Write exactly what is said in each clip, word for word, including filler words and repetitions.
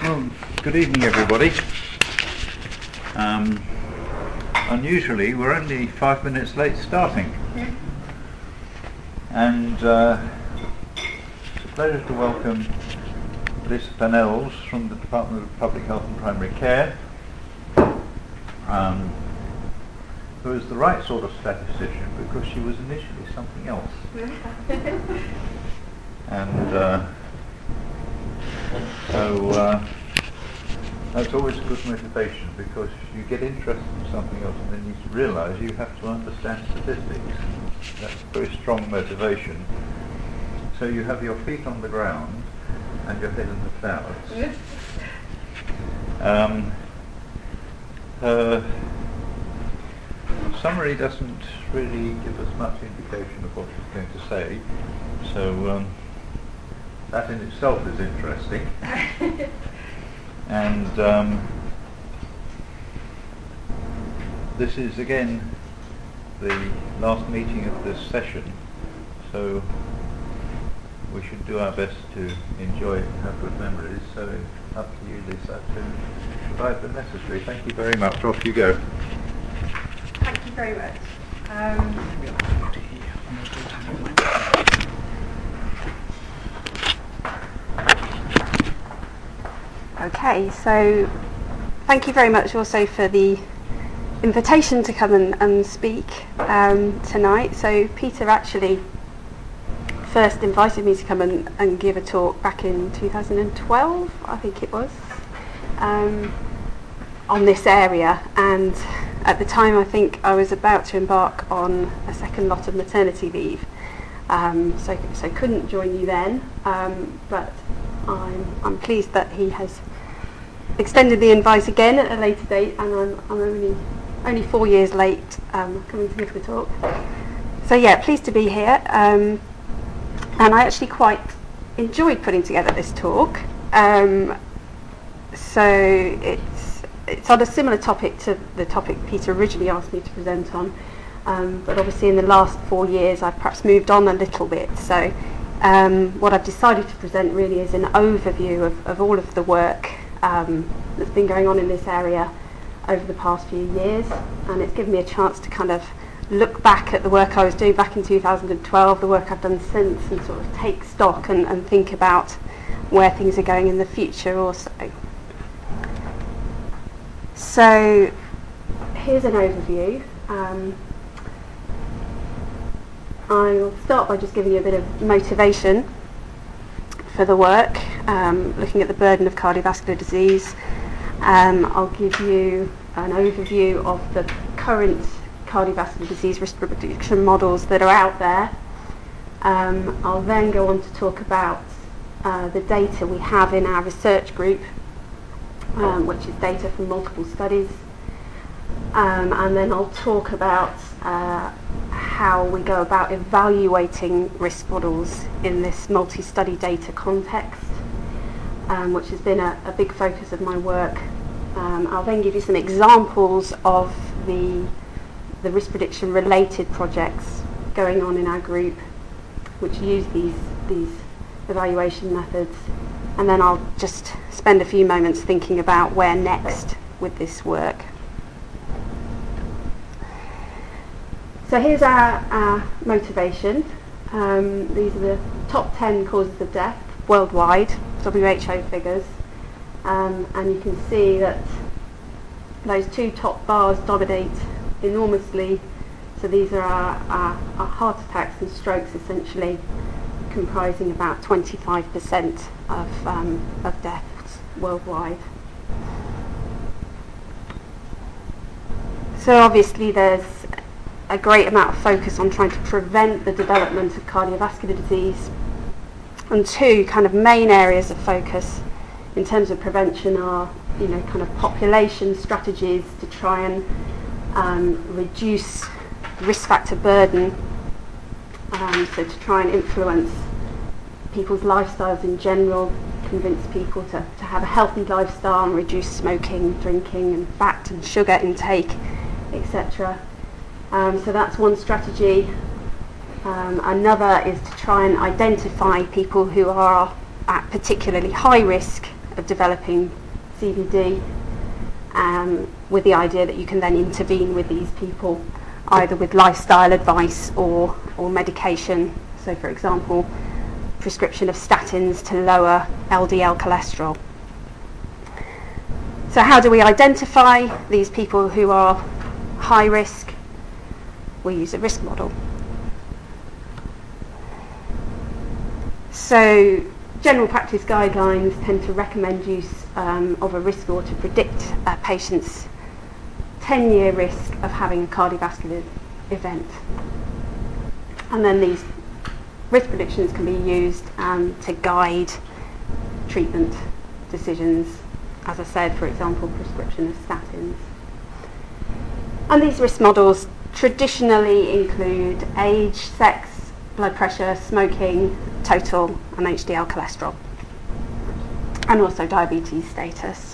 Well, good evening, everybody. Um, unusually, we're only five minutes late starting. And uh, it's a pleasure to welcome Lisa Pennells from the Department of Public Health and Primary Care, um, who is the right sort of statistician because she was initially something else. and uh, so uh, that's always a good motivation, because you get interested in something else and then you realise you have to understand statistics. That's a very strong motivation. So you have your feet on the ground and your head in the clouds. Um, her summary doesn't really give us much indication of what she's going to say, so um, that in itself is interesting. And um, this is again the last meeting of this session, so we should do our best to enjoy it and have good memories. So up to you, Lisa, to provide the necessary. Thank you very much. Off you go. Thank you very much. Um, Okay, so thank you very much also for the invitation to come and, and speak um, tonight. So Peter actually first invited me to come and, and give a talk back in two thousand twelve, I think it was, um, on this area, and at the time I think I was about to embark on a second lot of maternity leave, um, so, so couldn't join you then, um, but I'm, I'm pleased that he has extended the invite again at a later date, and I'm, I'm only only four years late um, coming to give the talk. So yeah, pleased to be here, um, and I actually quite enjoyed putting together this talk. Um, so it's it's on a similar topic to the topic Peter originally asked me to present on, um, but obviously in the last four years I've perhaps moved on a little bit. So Um, what I've decided to present really is an overview of, of all of the work um, that's been going on in this area over the past few years, and it's given me a chance to kind of look back at the work I was doing back in two thousand twelve, the work I've done since, and sort of take stock and, and think about where things are going in the future also. So here's an overview. Um, I'll start by just giving you a bit of motivation for the work, um, looking at the burden of cardiovascular disease. Um, I'll give you an overview of the current cardiovascular disease risk prediction models that are out there. Um, I'll then go on to talk about uh, the data we have in our research group, um, which is data from multiple studies. Um, and then I'll talk about uh, how we go about evaluating risk models in this multi-study data context, um, which has been a, a big focus of my work. Um, I'll then give you some examples of the, the risk prediction related projects going on in our group, which use these, these evaluation methods. And then I'll just spend a few moments thinking about where next with this work. So here's our, our motivation. Um, these are the top ten causes of death worldwide, W H O figures. Um, and you can see that those two top bars dominate enormously. So these are our, our, our heart attacks and strokes, essentially comprising about twenty-five percent of, um, of deaths worldwide. So obviously there's a great amount of focus on trying to prevent the development of cardiovascular disease, and two kind of main areas of focus in terms of prevention are, you know, kind of population strategies to try and um, reduce risk factor burden, um, so to try and influence people's lifestyles in general, convince people to, to have a healthy lifestyle and reduce smoking, drinking and fat and sugar intake, et cetera. Um, so that's one strategy. Um, another is to try and identify people who are at particularly high risk of developing C B D, um, with the idea that you can then intervene with these people either with lifestyle advice or, or medication. So for example, prescription of statins to lower L D L cholesterol. So how do we identify these people who are high risk? We use a risk model. So general practice guidelines tend to recommend use um, of a risk score to predict a patient's ten-year risk of having a cardiovascular event. And then these risk predictions can be used um, to guide treatment decisions. As I said, for example, prescription of statins. And these risk models traditionally include age, sex, blood pressure, smoking, total and H D L cholesterol, and also diabetes status.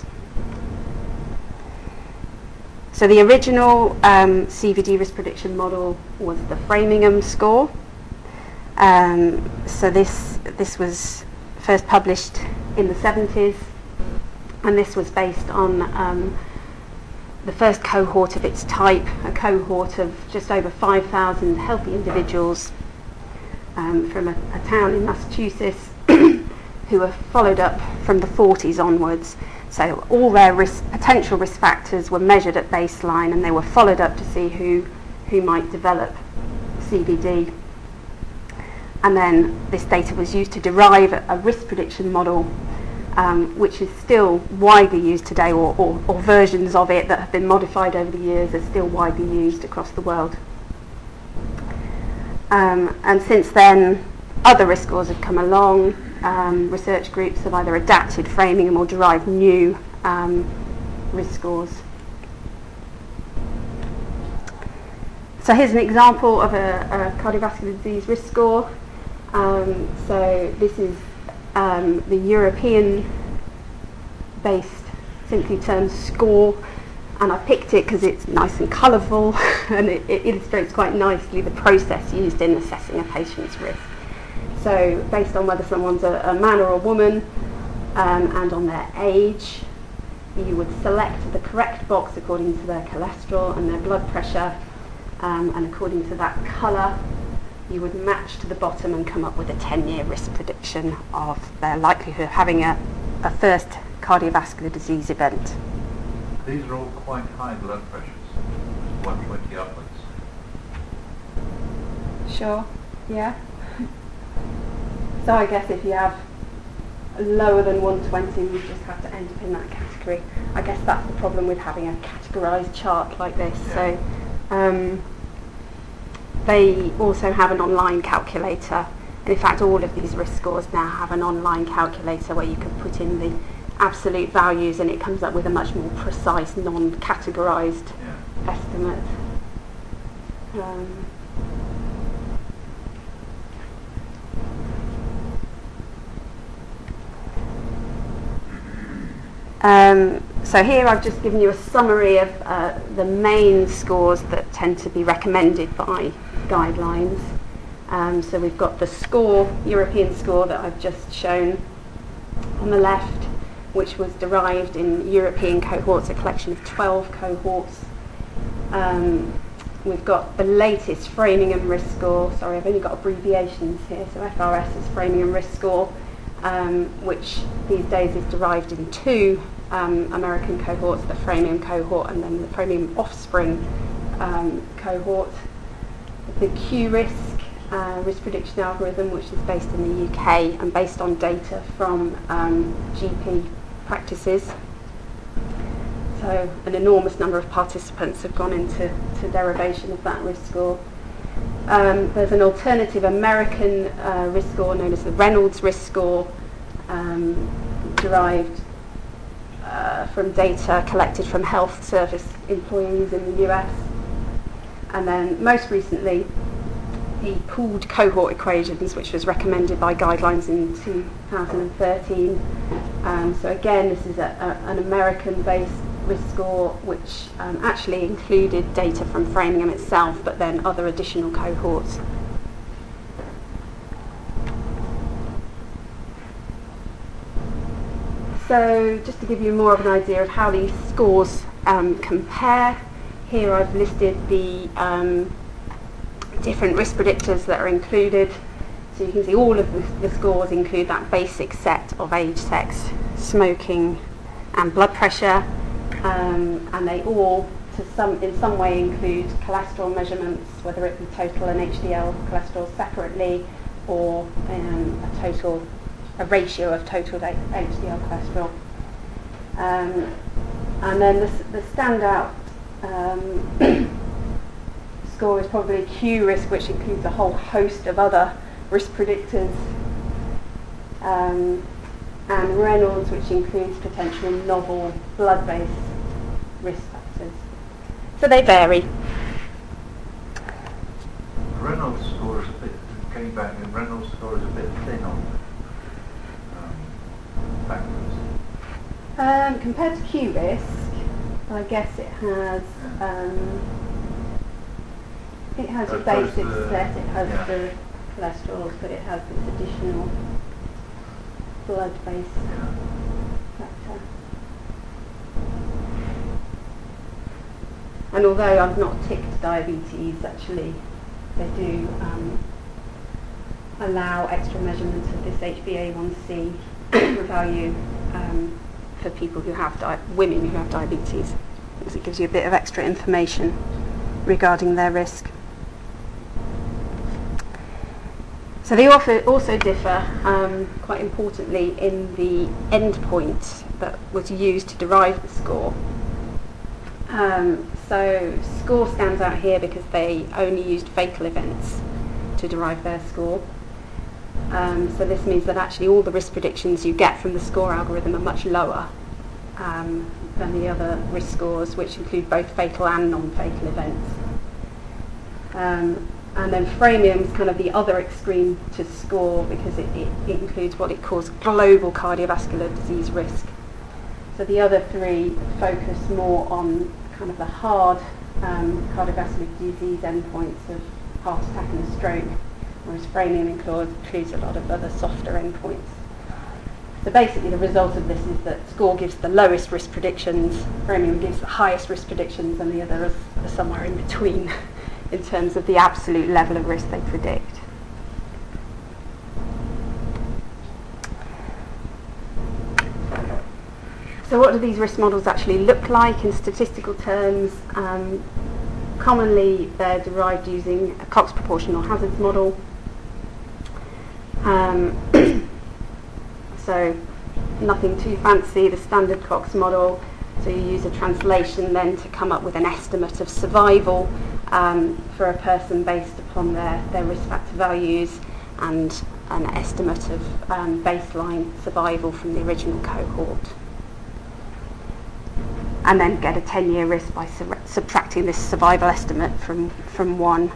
So the original um, C V D risk prediction model was the Framingham score. Um, so this this was first published in the seventies, and this was based on um, the first cohort of its type, a cohort of just over five thousand healthy individuals um, from a, a town in Massachusetts who were followed up from the forties onwards. So all their risk, potential risk factors were measured at baseline, and they were followed up to see who, who might develop C V D. And then this data was used to derive a, a risk prediction model, um, which is still widely used today, or, or, or versions of it that have been modified over the years are still widely used across the world. Um, and since then, other risk scores have come along. Um, research groups have either adapted Framingham or derived new um, risk scores. So here's an example of a, a cardiovascular disease risk score. Um, so this is um, the European-based, simply termed score, and I picked it because it's nice and colourful and it, it illustrates quite nicely the process used in assessing a patient's risk. So based on whether someone's a, a man or a woman, um, and on their age, you would select the correct box according to their cholesterol and their blood pressure, um, and according to that colour, you would match to the bottom and come up with a ten-year risk prediction of their likelihood of having a, a first cardiovascular disease event. These are all quite high blood pressures, one twenty upwards. Sure, yeah. So I guess if you have lower than one twenty, you just have to end up in that category. I guess that's the problem with having a categorised chart like this. Yeah. So um, they also have an online calculator. And in fact, all of these risk scores now have an online calculator where you can put in the absolute values and it comes up with a much more precise, non-categorised yeah. estimate. Um, Um, so here I've just given you a summary of uh, the main scores that tend to be recommended by guidelines. Um, so we've got the score, European score that I've just shown on the left, which was derived in European cohorts, a collection of twelve cohorts. Um, we've got the latest Framingham risk score, sorry I've only got abbreviations here, so F R S is Framingham risk score, um, which these days is derived in two Um, American cohorts, the Framingham cohort and then the Framingham offspring um, cohort. The Q-risk uh, risk prediction algorithm, which is based in the U K and based on data from um, G P practices. So an enormous number of participants have gone into to derivation of that risk score. Um, there's an alternative American uh, risk score known as the Reynolds risk score, um, derived Uh, from data collected from health service employees in the U S. And then most recently, the pooled cohort equations, which was recommended by guidelines in two thousand thirteen. Um, so again, this is a, a, an American-based risk score, which um, actually included data from Framingham itself, but then other additional cohorts. so just to give you more of an idea of how these scores um, compare, here I've listed the um, different risk predictors that are included. So you can see all of the, the scores include that basic set of age, sex, smoking and blood pressure, um, and they all to some, in some way include cholesterol measurements, whether it be total and H D L cholesterol separately, or um, a total, a ratio of total H D L cholesterol. Um, and then the, the standout um, score is probably Q risk, which includes a whole host of other risk predictors, um, and Reynolds, which includes potential novel blood-based risk factors. So they vary. Reynolds score is a bit, going back, the Reynolds score is a bit thin on um, factors. Um, compared to Q risk, I guess it has um, it has a basic the, set, it has yeah. the cholesterol, but it has this additional blood-based yeah. factor. And although I've not ticked diabetes, actually they do um, allow extra measurements of this H b A one C value um, for people who have di- women who have diabetes, because it gives you a bit of extra information regarding their risk. So they also differ, um, quite importantly, in the endpoint that was used to derive the score. Um, so score stands out here because they only used fatal events to derive their score. Um, so this means that actually all the risk predictions you get from the score algorithm are much lower um, than the other risk scores, which include both fatal and non-fatal events. Um, and then Framium is kind of the other extreme to score because it, it, it includes what it calls global cardiovascular disease risk. So the other three focus more on kind of the hard um, cardiovascular disease endpoints of heart attack and stroke, whereas Framium includes a lot of other softer endpoints. So basically the result of this is that score gives the lowest risk predictions, Framium gives the highest risk predictions, and the others are somewhere in between in terms of the absolute level of risk they predict. So what do these risk models actually look like in statistical terms? Um, commonly they're derived using a Cox proportional hazards model. Um, so nothing too fancy, the standard Cox model. So you use a translation then to come up with an estimate of survival um, for a person based upon their, their risk factor values, and an estimate of um, baseline survival from the original cohort. And then get a ten-year risk by su- subtracting this survival estimate from, from one.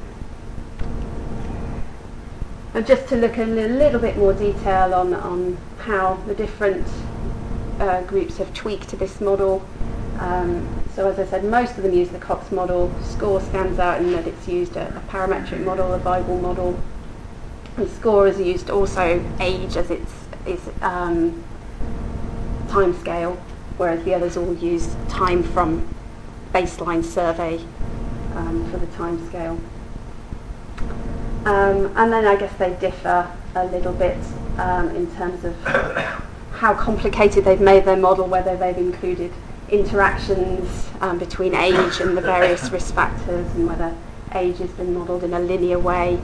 And just to look in a little bit more detail on, on how the different uh, groups have tweaked to this model. Um, so as I said, most of them use the Cox model. Score stands out in that it's used a, a parametric model, a Weibull model. And score is used also age as its, its um, time scale, whereas the others all use time from baseline survey um, for the time scale. Um, and then I guess they differ a little bit um, in terms of how complicated they've made their model, whether they've included interactions um, between age and the various risk factors, and whether age has been modelled in a linear way.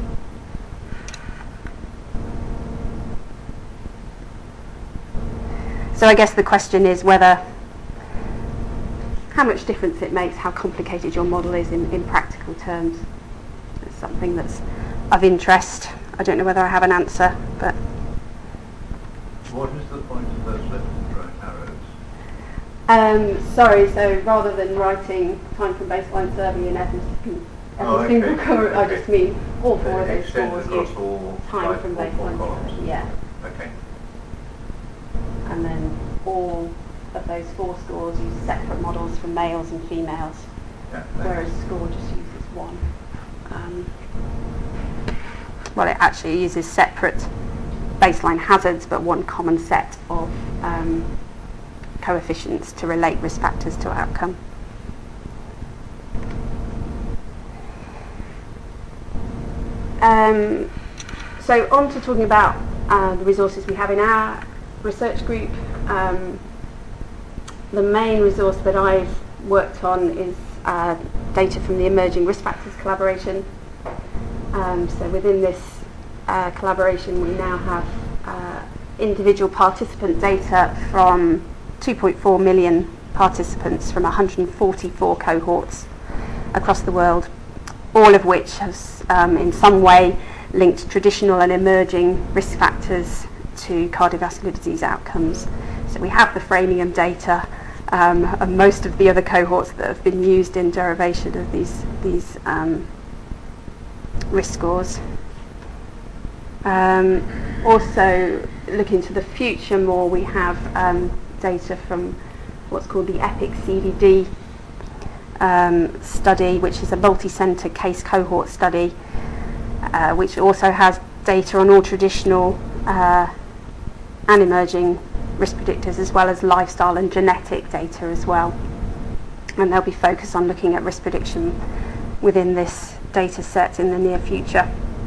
So I guess the question is whether, how much difference it makes how complicated your model is in, in practical terms. It's something that's of interest. I don't know whether I have an answer, but... What is the point of those left and right arrows? Um, sorry, so rather than writing time from baseline survey in every, every oh, single okay. cohort, I okay. just mean all four of those Extend scores use all time from baseline survey. Yeah. Okay. And then all of those four scores use separate models for males and females, Yeah, whereas score just uses one. Um, well, it actually uses separate baseline hazards, but one common set of um, coefficients to relate risk factors to outcome. Um, so on to talking about uh, the resources we have in our research group. Um, the main resource that I've worked on is uh, data from the Emerging Risk Factors collaboration. Um, so within this uh, collaboration we now have uh, individual participant data from two point four million participants from one hundred forty-four cohorts across the world, all of which has um, in some way linked traditional and emerging risk factors to cardiovascular disease outcomes. So we have the Framingham data um, and most of the other cohorts that have been used in derivation of these, these um, risk scores. Um, also, looking to the future more, we have um, data from what's called the EPIC C V D um, study, which is a multi-centre case cohort study, uh, which also has data on all traditional uh, and emerging risk predictors, as well as lifestyle and genetic data as well. And they'll be focused on looking at risk prediction within this data set in the near future.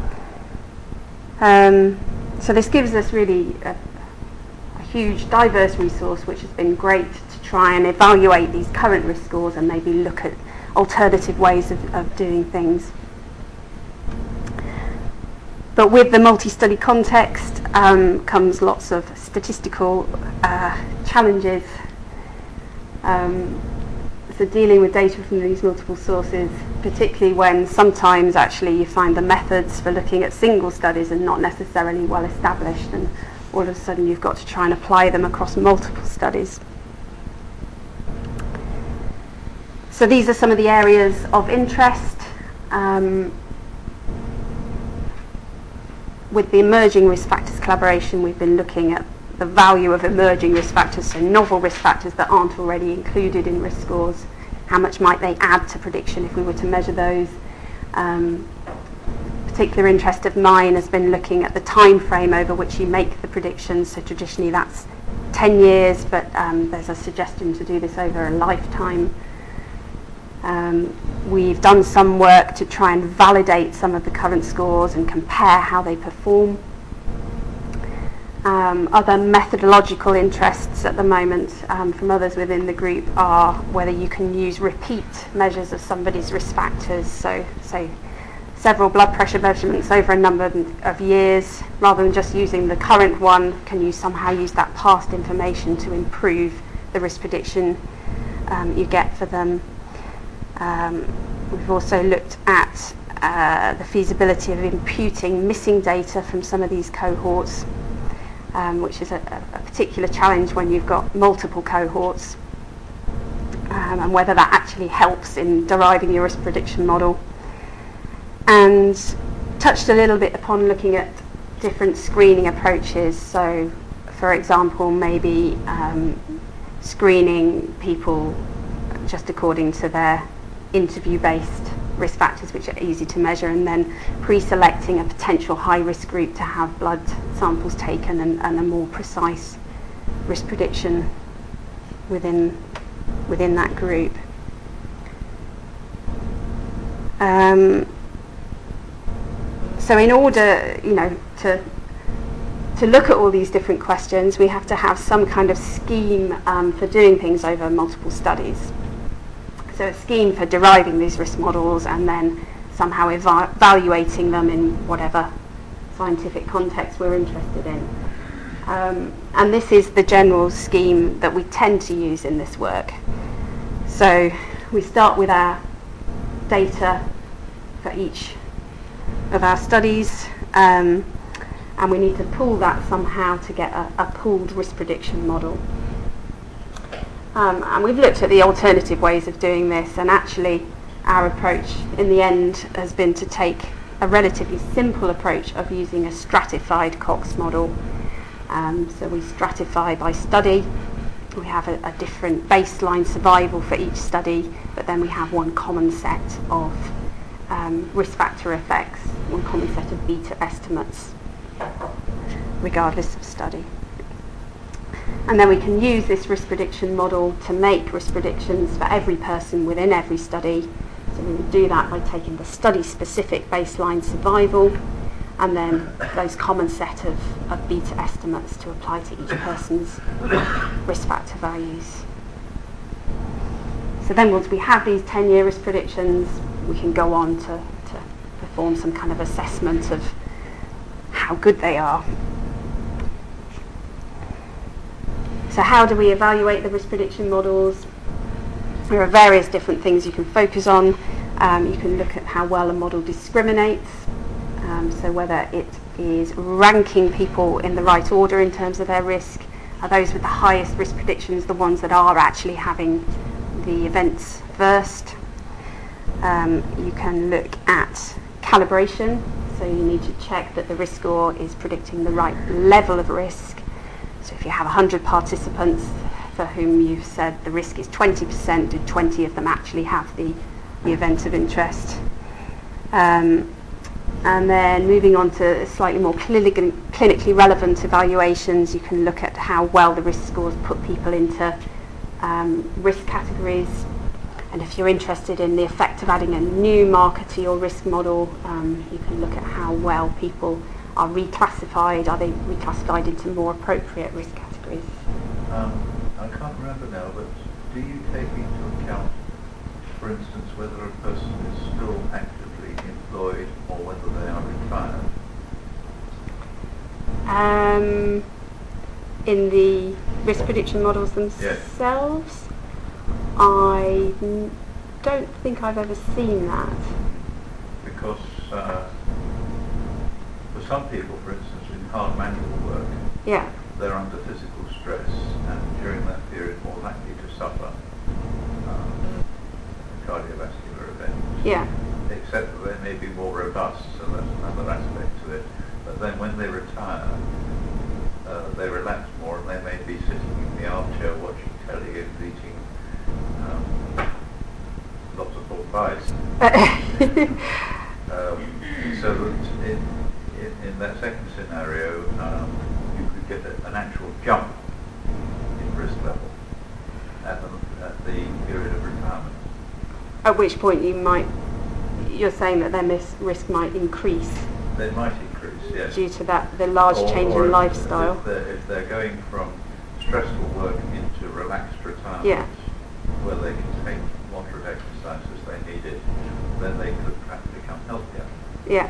Um, so this gives us really a, a huge diverse resource, which has been great to try and evaluate these current risk scores and maybe look at alternative ways of, of doing things. But with the multi-study context um, comes lots of statistical uh, challenges. Um, so dealing with data from these multiple sources, particularly when sometimes actually you find the methods for looking at single studies are not necessarily well established, and all of a sudden you've got to try and apply them across multiple studies. So these are some of the areas of interest. Um, with the Emerging Risk Factors collaboration, we've been looking at the value of emerging risk factors, so novel risk factors that aren't already included in risk scores. How much might they add to prediction if we were to measure those? Um, particular interest of mine has been looking at the time frame over which you make the predictions. So traditionally that's ten years, but um, there's a suggestion to do this over a lifetime. Um, we've done some work to try and validate some of the current scores and compare how they perform. Um, other methodological interests at the moment um, from others within the group are whether you can use repeat measures of somebody's risk factors, so say several blood pressure measurements over a number of years, rather than just using the current one. Can you somehow use that past information to improve the risk prediction um, you get for them? Um, we've also looked at uh, the feasibility of imputing missing data from some of these cohorts, Um, which is a, a particular challenge when you've got multiple cohorts, um, and whether that actually helps in deriving your risk prediction model. And touched a little bit upon looking at different screening approaches. So, for example, maybe um, screening people just according to their interview-based risk factors, which are easy to measure, and then pre-selecting a potential high-risk group to have blood samples taken and, and a more precise risk prediction within within that group. Um, so in order, you know, to to look at all these different questions, we have to have some kind of scheme um, for doing things over multiple studies. So a scheme for deriving these risk models and then somehow eva- evaluating them in whatever scientific context we're interested in. Um, and this is the general scheme that we tend to use in this work. So we start with our data for each of our studies, um, and we need to pool that somehow to get a, a pooled risk prediction model. Um, and we've looked at the alternative ways of doing this, and actually our approach in the end has been to take a relatively simple approach of using a stratified Cox model. Um, so we stratify by study. We have a, a different baseline survival for each study, but then we have one common set of um, risk factor effects, one common set of beta estimates regardless of study. And then we can use this risk prediction model to make risk predictions for every person within every study. So we would do that by taking the study-specific baseline survival and then those common set of, of beta estimates to apply to each person's risk factor values. So then once we have these ten-year risk predictions, we can go on to, to perform some kind of assessment of how good they are. So how do we evaluate the risk prediction models? There are various different things you can focus on. Um, you can look at how well a model discriminates, um, so whether it is ranking people in the right order in terms of their risk. Are those with the highest risk predictions the ones that are actually having the events first? Um, you can look at calibration, so you need to check that the risk score is predicting the right level of risk. So if you have one hundred participants for whom you've said the risk is twenty percent, do twenty of them actually have the, the event of interest? Um, and then moving on to slightly more clinic- clinically relevant evaluations, you can look at how well the risk scores put people into um, risk categories. And if you're interested in the effect of adding a new marker to your risk model, um, you can look at how well people are reclassified. Are they reclassified into more appropriate risk categories? Um, I can't remember now, but do you take into account, for instance, whether a person is still actively employed or whether they are retired? Um, in the risk prediction models themselves, Yes. I n- don't think I've ever seen that. Because uh, for some people, for instance, in hard manual work, Yeah. they're under physical stress and during that period more likely to suffer um, cardiovascular events. Yeah. Except that they may be more robust, so that's another aspect to it. But then when they retire, uh, they relax more and they may be sitting in the armchair watching telly and eating um, lots of pork pies. um, so that in, in, in that second scenario, um, you could get a, an actual jump in risk level at the, at the period of retirement. At which point you might, you're saying that their mis- risk might increase. They might increase, yes. Due to that, the large or, change or in if, lifestyle. If they're, if they're going from stressful work into relaxed retirement, Yeah. where they can take moderate exercise as they need it, then they could perhaps become healthier. Yeah.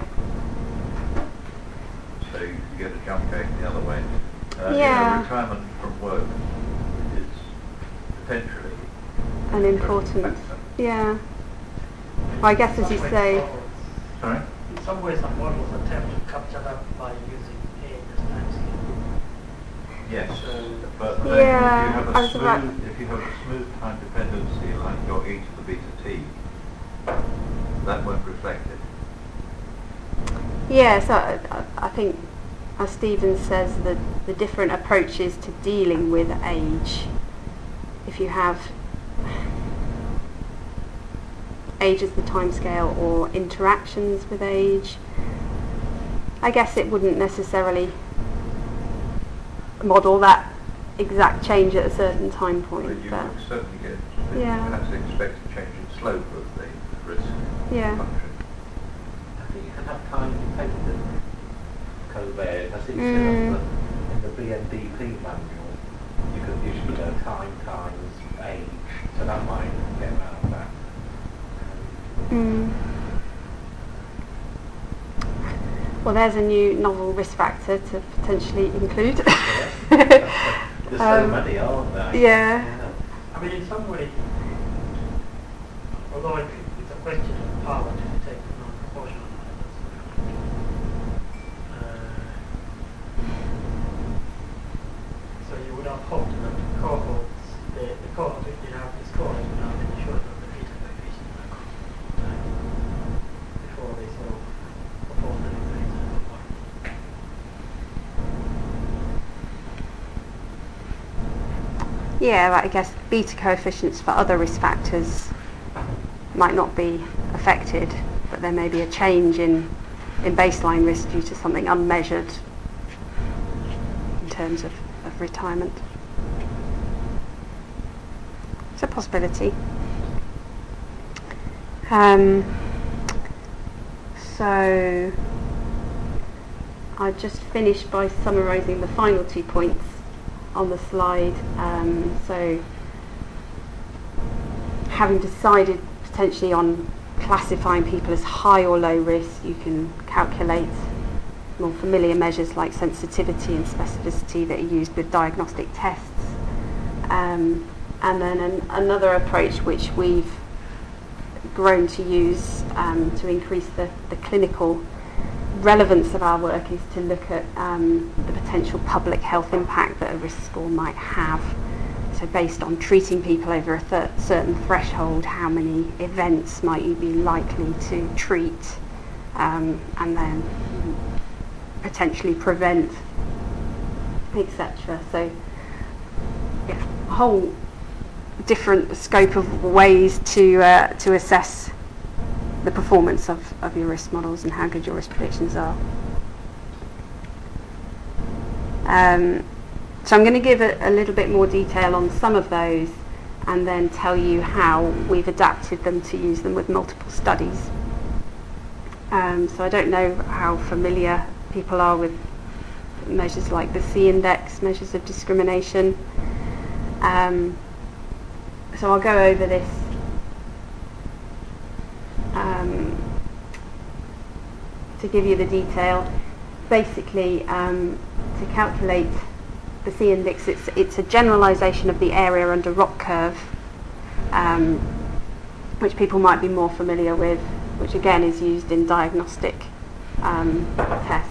So you can get a jump going the other way. Uh, Yeah. You know, retirement from work is potentially An important. factor. Yeah. Well, I guess as you say. Sorry? In some ways, some models attempt to capture that by using age as time scale. Yes, So- but then Yeah, if you have I a was about- smooth, if you have a smooth time dependency like your E to the beta t, that won't reflect it. Yeah, so I, I think, as Stephen says, the, the different approaches to dealing with age. If you have age as the timescale or interactions with age, I guess it wouldn't necessarily model that exact change at a certain time point. But you But would certainly get, Yeah. perhaps expect a change in slope of the risk yeah, function. I think you can have time dependent covariate. I think Mm. mm. in the B N D P manual, you can usually go time times age, so that might get around that. mm. Well, there's a new novel risk factor to potentially include. There's so Um, many, aren't there? yeah. I mean, in some way, although it, it's a question of power to detect non-proportional uh, so you would have hoped that the cohorts, the, the cohort which did have this cohort would have been short of the beta coefficient uh, before they sort of performed the exam. Yeah, but I guess beta coefficients for other risk factors might not be affected, but there may be a change in, in baseline risk due to something unmeasured terms of, of retirement. It's a possibility. Um, so I just finished by summarising the final two points on the slide. Um, so having decided potentially on classifying people as high or low risk, you can calculate more familiar measures like sensitivity and specificity that are used with diagnostic tests. Um, and then an, another approach which we've grown to use um, to increase the, the clinical relevance of our work is to look at um, the potential public health impact that a risk score might have. So based on treating people over a th- certain threshold, how many events might you be likely to treat um, and then potentially prevent, et cetera. So yeah, a whole different scope of ways to uh, to assess the performance of, of your risk models and how good your risk predictions are. Um, so I'm going to give a, a little bit more detail on some of those and then tell you how we've adapted them to use them with multiple studies. Um, so I don't know how familiar people are with measures like the C index, measures of discrimination. Um, so I'll go over this um, to give you the detail. Basically, um, to calculate the C index, it's, it's a generalisation of the area under ROC curve, um, which people might be more familiar with, which again is used in diagnostic um, tests.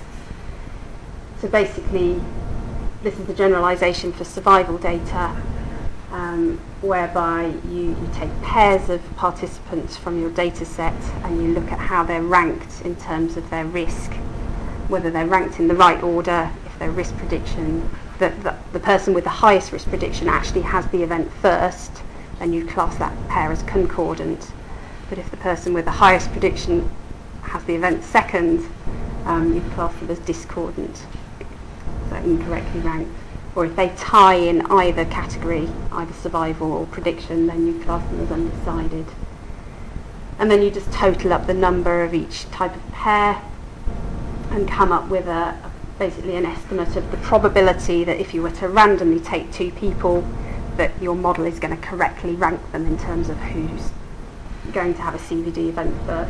So basically, this is the generalisation for survival data, um, whereby you, you take pairs of participants from your data set and you look at how they're ranked in terms of their risk, whether they're ranked in the right order, if their risk prediction, the, the, the person with the highest risk prediction actually has the event first, then you'd class that pair as concordant. But if the person with the highest prediction has the event second, um, you'd class it as discordant, so incorrectly ranked. Or if they tie in either category, either survival or prediction, then you class them as undecided. And then you just total up the number of each type of pair and come up with a basically an estimate of the probability that if you were to randomly take two people, that your model is going to correctly rank them in terms of who's going to have a C V D event first.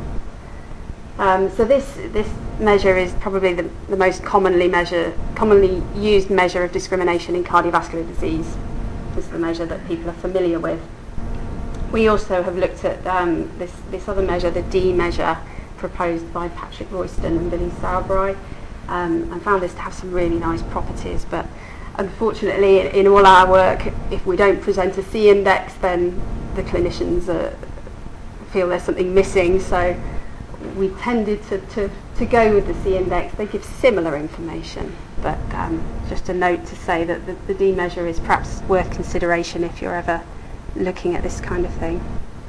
Um, so this this measure is probably the, the most commonly measure, commonly used measure of discrimination in cardiovascular disease. This is the measure that people are familiar with. We also have looked at um, this this other measure, the D measure, proposed by Patrick Royston and Billy Sauerbrei, um, and found this to have some really nice properties. But unfortunately, in, in all our work, if we don't present a C index, then the clinicians uh, feel there's something missing. So we tended to, to, to go with the C index. They give similar information, but um, just a note to say that the, the D measure is perhaps worth consideration if you're ever looking at this kind of thing.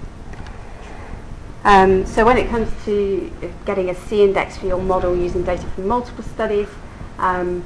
Um, so when it comes to getting a C index for your model using data from multiple studies, um,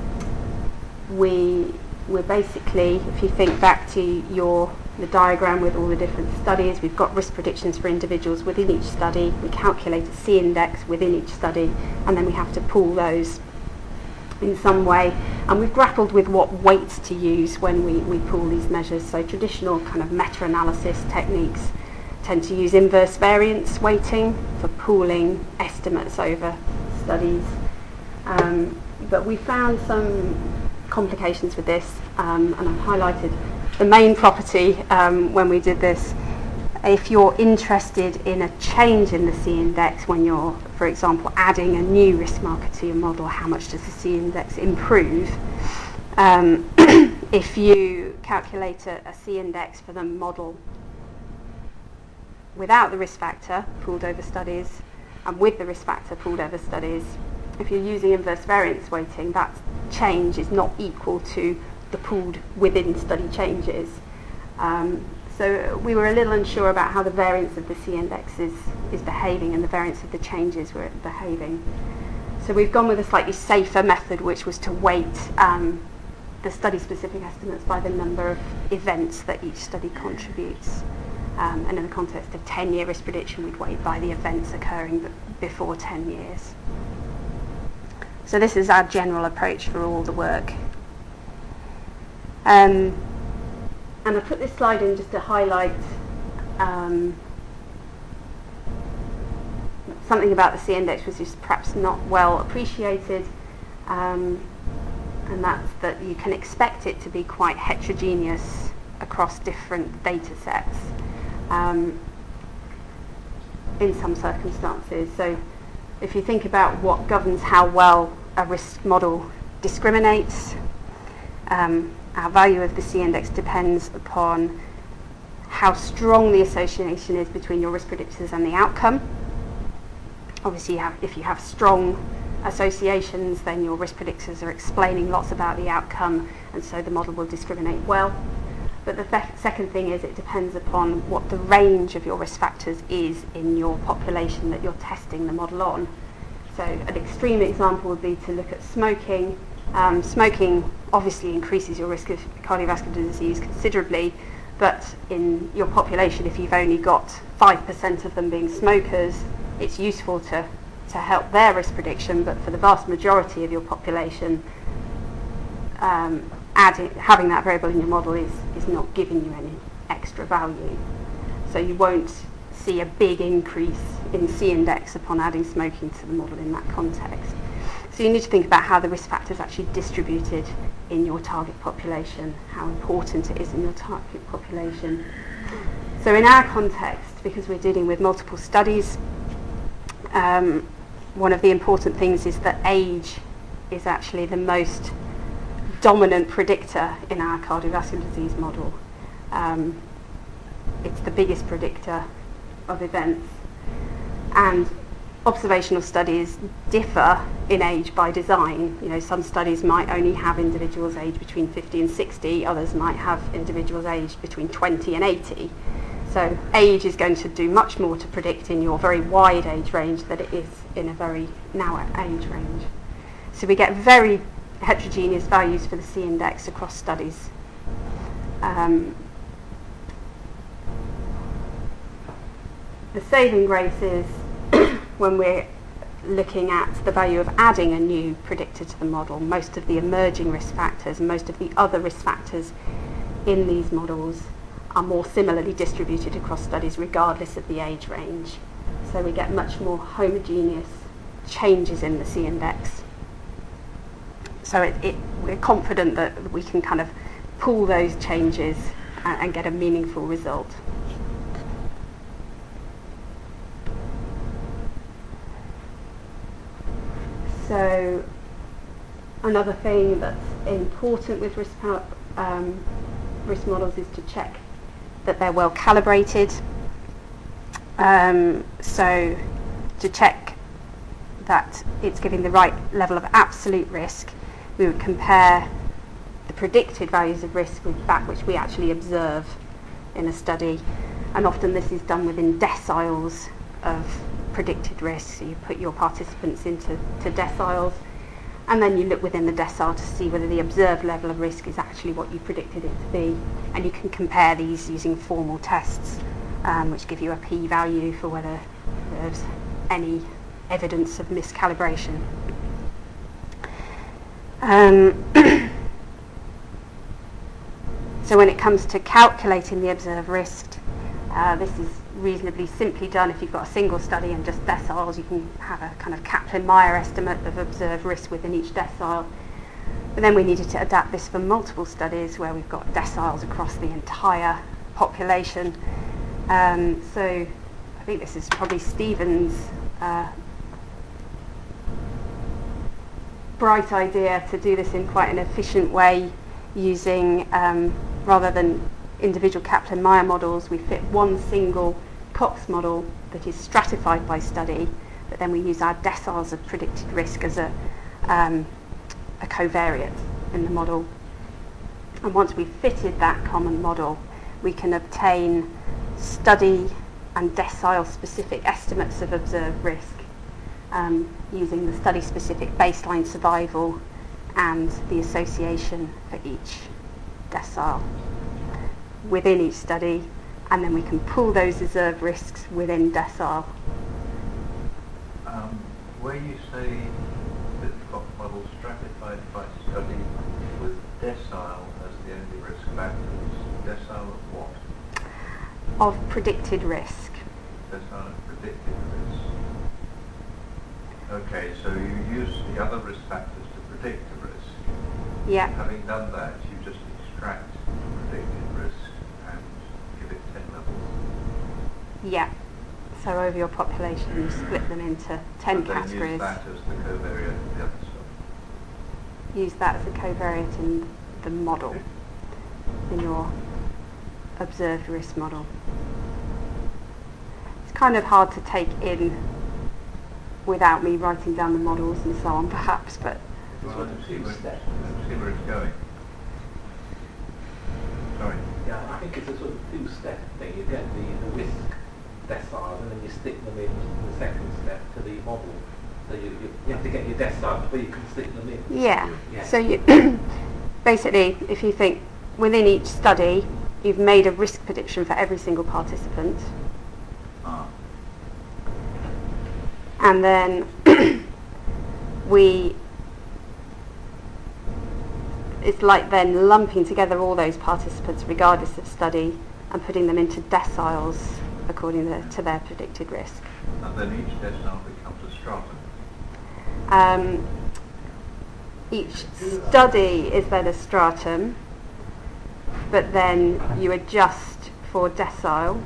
we we're basically, if you think back to your the diagram with all the different studies, we've got risk predictions for individuals within each study, we calculate a C index within each study, and then we have to pool those in some way. And we've grappled with what weights to use when we, we pool these measures. So traditional kind of meta-analysis techniques tend to use inverse variance weighting for pooling estimates over studies. Um, but we found some complications with this, um, and I've highlighted the main property um, when we did this. If you're interested in a change in the C index when you're, for example, adding a new risk marker to your model, how much does the C index improve? Um, if you calculate a, a C index for the model without the risk factor pooled over studies and with the risk factor pooled over studies, if you're using inverse variance weighting, that change is not equal to the pooled within study changes. Um, so we were a little unsure about how the variance of the C index is, is behaving and the variance of the changes were behaving. so we've gone with a slightly safer method, which was to weight um, the study-specific estimates by the number of events that each study contributes. Um, and in the context of ten-year risk prediction, we'd weight by the events occurring b- before ten years. So this is our general approach for all the work. Um, and I put this slide in just to highlight um, something about the C-index which is perhaps not well appreciated, um, and that's that you can expect it to be quite heterogeneous across different data sets um, in some circumstances. So if you think about what governs how well a risk model discriminates, um, our value of the C-index depends upon how strong the association is between your risk predictors and the outcome. Obviously, you have, if you have strong associations, then your risk predictors are explaining lots about the outcome, and so the model will discriminate well. But the th- second thing is it depends upon what the range of your risk factors is in your population that you're testing the model on. So an extreme example would be to look at smoking. Um, smoking obviously increases your risk of cardiovascular disease considerably, but in your population, if you've only got five percent of them being smokers, it's useful to, to help their risk prediction, but for the vast majority of your population, um, adding, having that variable in your model is, is not giving you any extra value. So you won't see a big increase in C-index upon adding smoking to the model in that context. So you need to think about how the risk factor is actually distributed in your target population, how important it is in your target population. So in our context, because we're dealing with multiple studies, um, one of the important things is that age is actually the most dominant predictor in our cardiovascular disease model. Um, it's the biggest predictor of events, and observational studies differ in age by design. You know, some studies might only have individuals aged between fifty and sixty, others might have individuals aged between twenty and eighty. So age is going to do much more to predict in your very wide age range than it is in a very narrow age range. So we get very heterogeneous values for the C-index across studies. Um, the saving grace is when we're looking at the value of adding a new predictor to the model. Most of the emerging risk factors and most of the other risk factors in these models are more similarly distributed across studies regardless of the age range. So we get much more homogeneous changes in the C-index. So it, it, we're confident that we can kind of pool those changes and, and get a meaningful result. So another thing that's important with risk, um, risk models is to check that they're well calibrated. Um, so to check that it's giving the right level of absolute risk, we would compare the predicted values of risk with that which we actually observe in a study, and often this is done within deciles of predicted risk. So you put your participants into to deciles, and then you look within the decile to see whether the observed level of risk is actually what you predicted it to be, and you can compare these using formal tests um, which give you a p-value for whether there's any evidence of miscalibration. Um, so when it comes to calculating the observed risk, uh, this is reasonably simply done. If you've got a single study and just deciles, you can have a kind of Kaplan-Meier estimate of observed risk within each decile. But then we needed to adapt this for multiple studies where we've got deciles across the entire population. Um, so I think this is probably Stephen's uh, bright idea to do this in quite an efficient way, using um, rather than individual Kaplan-Meier models, we fit one single Cox model that is stratified by study, but then we use our deciles of predicted risk as a, um, a covariate in the model. And once we've fitted that common model, we can obtain study and decile specific estimates of observed risk. um, using the study-specific baseline survival and the association for each decile within each study, and then we can pull those observed risks within decile. Um, where you say that the Cox model stratified by study with decile as the only risk factors, decile of what? Of predicted risk. Decile of predicted risk. Okay, so you use the other risk factors to predict the risk. Yeah. Having done that, you just extract the predicted risk and give it ten levels. Yeah. So over your population, you split them into ten and then categories. use that as the covariate of the other stuff. Use that as a covariate in the model, in your observed risk model. It's kind of hard to take in without me writing down the models and so on, perhaps, but Well, let's see where, let's see where it's going. Sorry. Yeah, I think it's a sort of two-step thing. You get the, the risk deciles and then you stick them in the second step to the model. So you, you, you have to get your deciles before you can stick them in. yeah. Yeah. So you basically, if you think within each study, you've made a risk prediction for every single participant, Ah. and then we it's like then lumping together all those participants regardless of study and putting them into deciles according to, to their predicted risk. And then each decile becomes a stratum. Um, each study is then a stratum, but then you adjust for decile,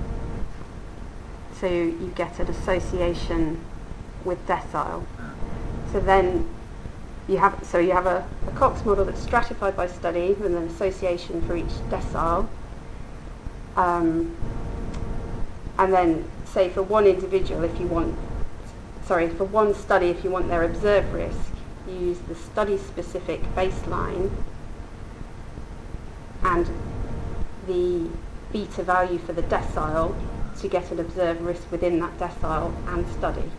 so you, you get an association with decile. So then you have so you have a, a Cox model that's stratified by study with an association for each decile, um, and then say for one individual, if you want, sorry, for one study, if you want their observed risk, you use the study-specific baseline and the beta value for the decile to get an observed risk within that decile and study.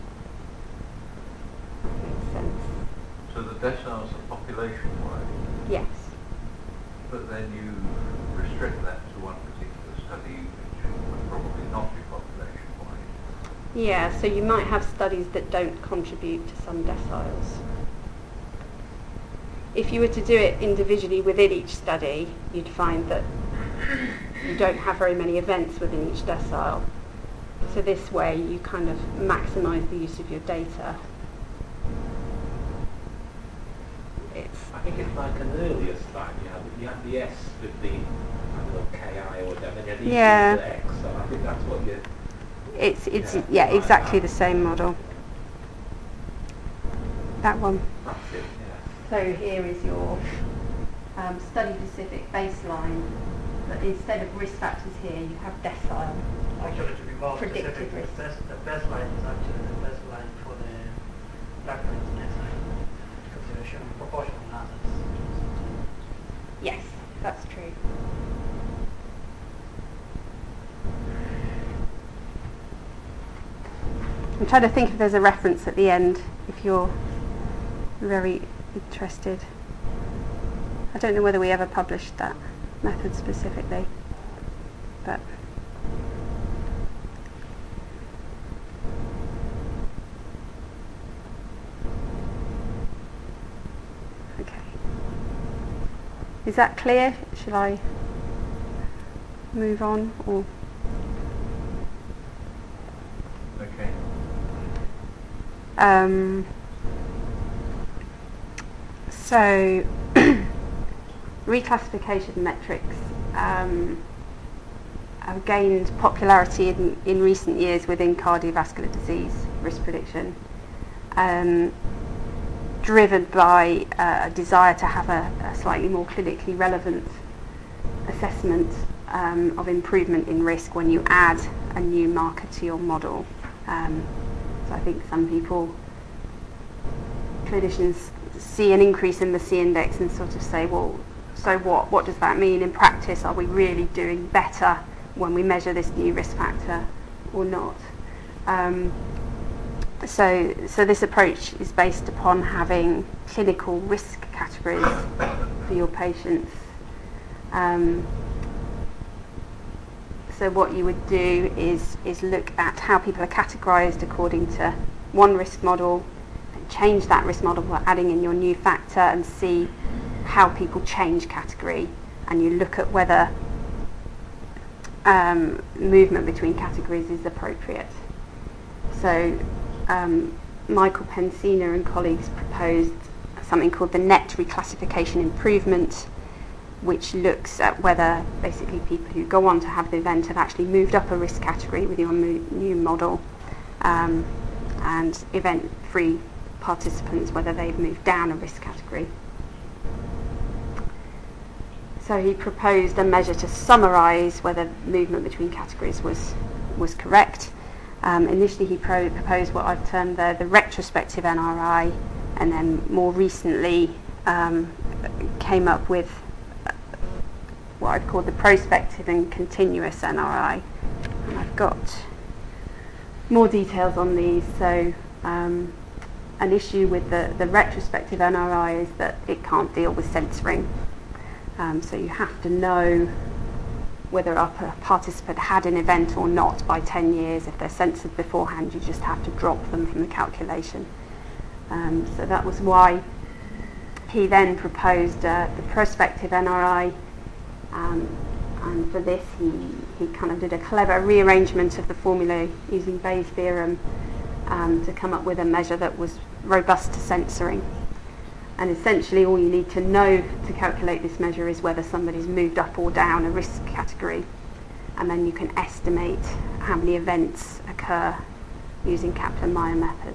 That makes sense. So the deciles are population-wide, Yes. but then you restrict that to one particular study, which would probably not be population-wide. Yeah, so you might have studies that don't contribute to some deciles. If you were to do it individually within each study, you'd find that you don't have very many events within each decile. So this way you kind of maximise the use of your data. It's I think it's like an earlier slide. You have, you have the S with the, I don't know, K I or whatever, and you have the Yeah. E to the X. So I think that's what you... it's it's Yeah, yeah, like exactly that. the same model. That one. That's it, yeah. So here is your um, study-specific baseline, but instead of risk factors here, you have decile. Actually, to be more Predicted specific, the, risk. best, the baseline is actually the baseline for the reference decile, because you're showing proportional hazards. Yes, that's true. I'm trying to think if there's a reference at the end, if you're very interested. I don't know whether we ever published that method specifically, but okay. Is that clear? Shall I move on or? Okay. Um, so, reclassification metrics um, have gained popularity in, in recent years within cardiovascular disease risk prediction, um, driven by uh, a desire to have a, a slightly more clinically relevant assessment um, of improvement in risk when you add a new marker to your model. Um, so I think some people, clinicians, see an increase in the C index and sort of say, well, so what? What does that mean in practice? Are we really doing better when we measure this new risk factor or not? Um, so, so this approach is based upon having clinical risk categories for your patients. Um, so what you would do is, is look at how people are categorised according to one risk model, and change that risk model by adding in your new factor and see how people change category, and you look at whether um, movement between categories is appropriate. So um, Michael Pensina and colleagues proposed something called the net reclassification improvement, which looks at whether basically people who go on to have the event have actually moved up a risk category with your mo- new model, um, and event-free participants whether they've moved down a risk category. So he proposed a measure to summarise whether movement between categories was was correct. Um, initially he pro- proposed what I've termed the, the retrospective N R I, and then more recently um, came up with what I've called the prospective and continuous N R I. And I've got more details on these. So um, an issue with the, the retrospective N R I is that it can't deal with censoring. Um, so you have to know whether a participant had an event or not by ten years. If they're censored beforehand, you just have to drop them from the calculation. Um, so that was why he then proposed uh, the prospective N R I, um, and for this he, he kind of did a clever rearrangement of the formula using Bayes' theorem um, to come up with a measure that was robust to censoring. And essentially all you need to know to calculate this measure is whether somebody's moved up or down a risk category, and then you can estimate how many events occur using Kaplan-Meier methods.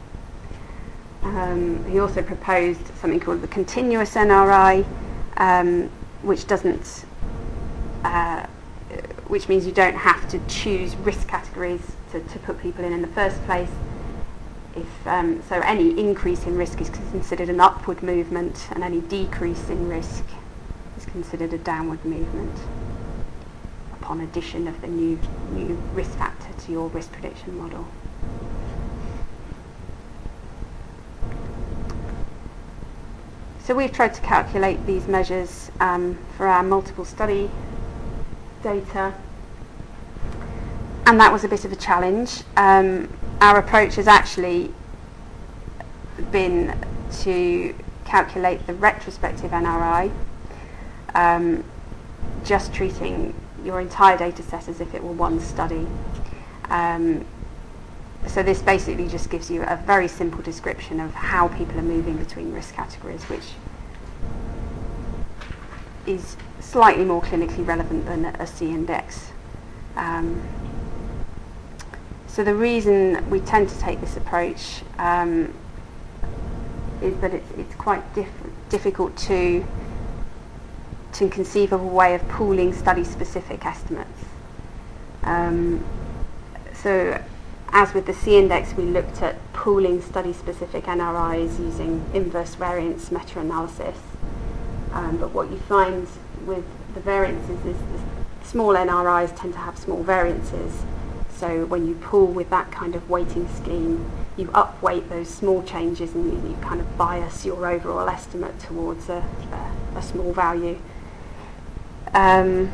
Um, he also proposed something called the continuous N R I, um, which doesn't, uh, which means you don't have to choose risk categories to, to put people in in the first place. If, um, so any increase in risk is considered an upward movement, and any decrease in risk is considered a downward movement upon addition of the new, new risk factor to your risk prediction model. So we've tried to calculate these measures um, for our multiple study data, and that was a bit of a challenge. Um, our approach has actually been to calculate the retrospective N R I, um, just treating your entire data set as if it were one study. Um, so this basically just gives you a very simple description of how people are moving between risk categories, which is slightly more clinically relevant than a C index. Um, so the reason we tend to take this approach um, is that it's, it's quite diff- difficult to to conceive of a way of pooling study-specific estimates. Um, so as with the C index, we looked at pooling study-specific N R Is using inverse variance meta-analysis. Um, but what you find with the variances is the small N R Is tend to have small variances. So when you pool with that kind of weighting scheme, you upweight those small changes, and you, you kind of bias your overall estimate towards a, a, a small value. Um,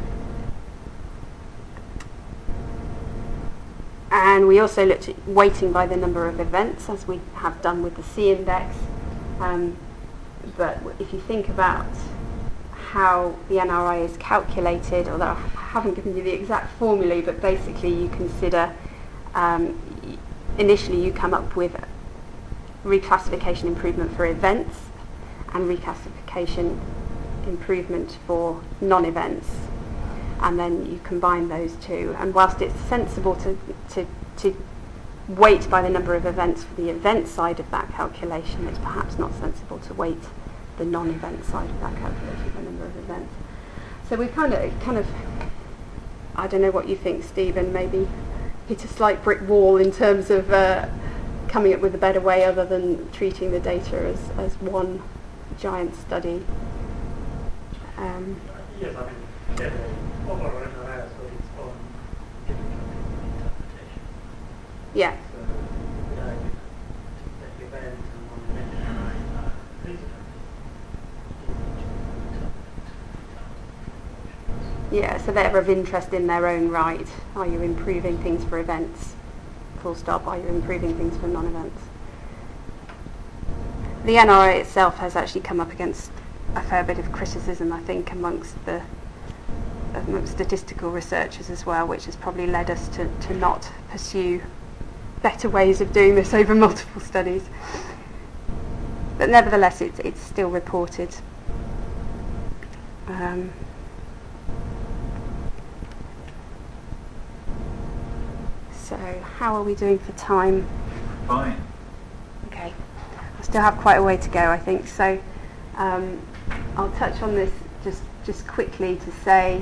and we also looked at weighting by the number of events, as we have done with the C index. Um, but if you think about how the N R I is calculated, although I haven't given you the exact formulae, but basically you consider, um, initially you come up with reclassification improvement for events and reclassification improvement for non-events, and then you combine those two. And whilst it's sensible to, to, to weight by the number of events for the event side of that calculation, it's perhaps not sensible to weight the non-event side of that calculation by number of events. So we kind of, kind of, I don't know what you think, Stephen, maybe hit a slight brick wall in terms of uh, coming up with a better way other than treating the data as, as one giant study. Um, Yes, I mean, yeah, the overall N R I has got its own different interpretation. yeah. So, yeah, Yeah, so they're of interest in their own right. Are you improving things for events? Full stop. Are you improving things for non-events? The N R A itself has actually come up against a fair bit of criticism, I think, amongst the amongst statistical researchers as well, which has probably led us to, to not pursue better ways of doing this over multiple studies. But nevertheless, it's, it's still reported. Um, so, how are we doing for time? Fine. Okay. I still have quite a way to go, I think. So, um, I'll touch on this just, just quickly to say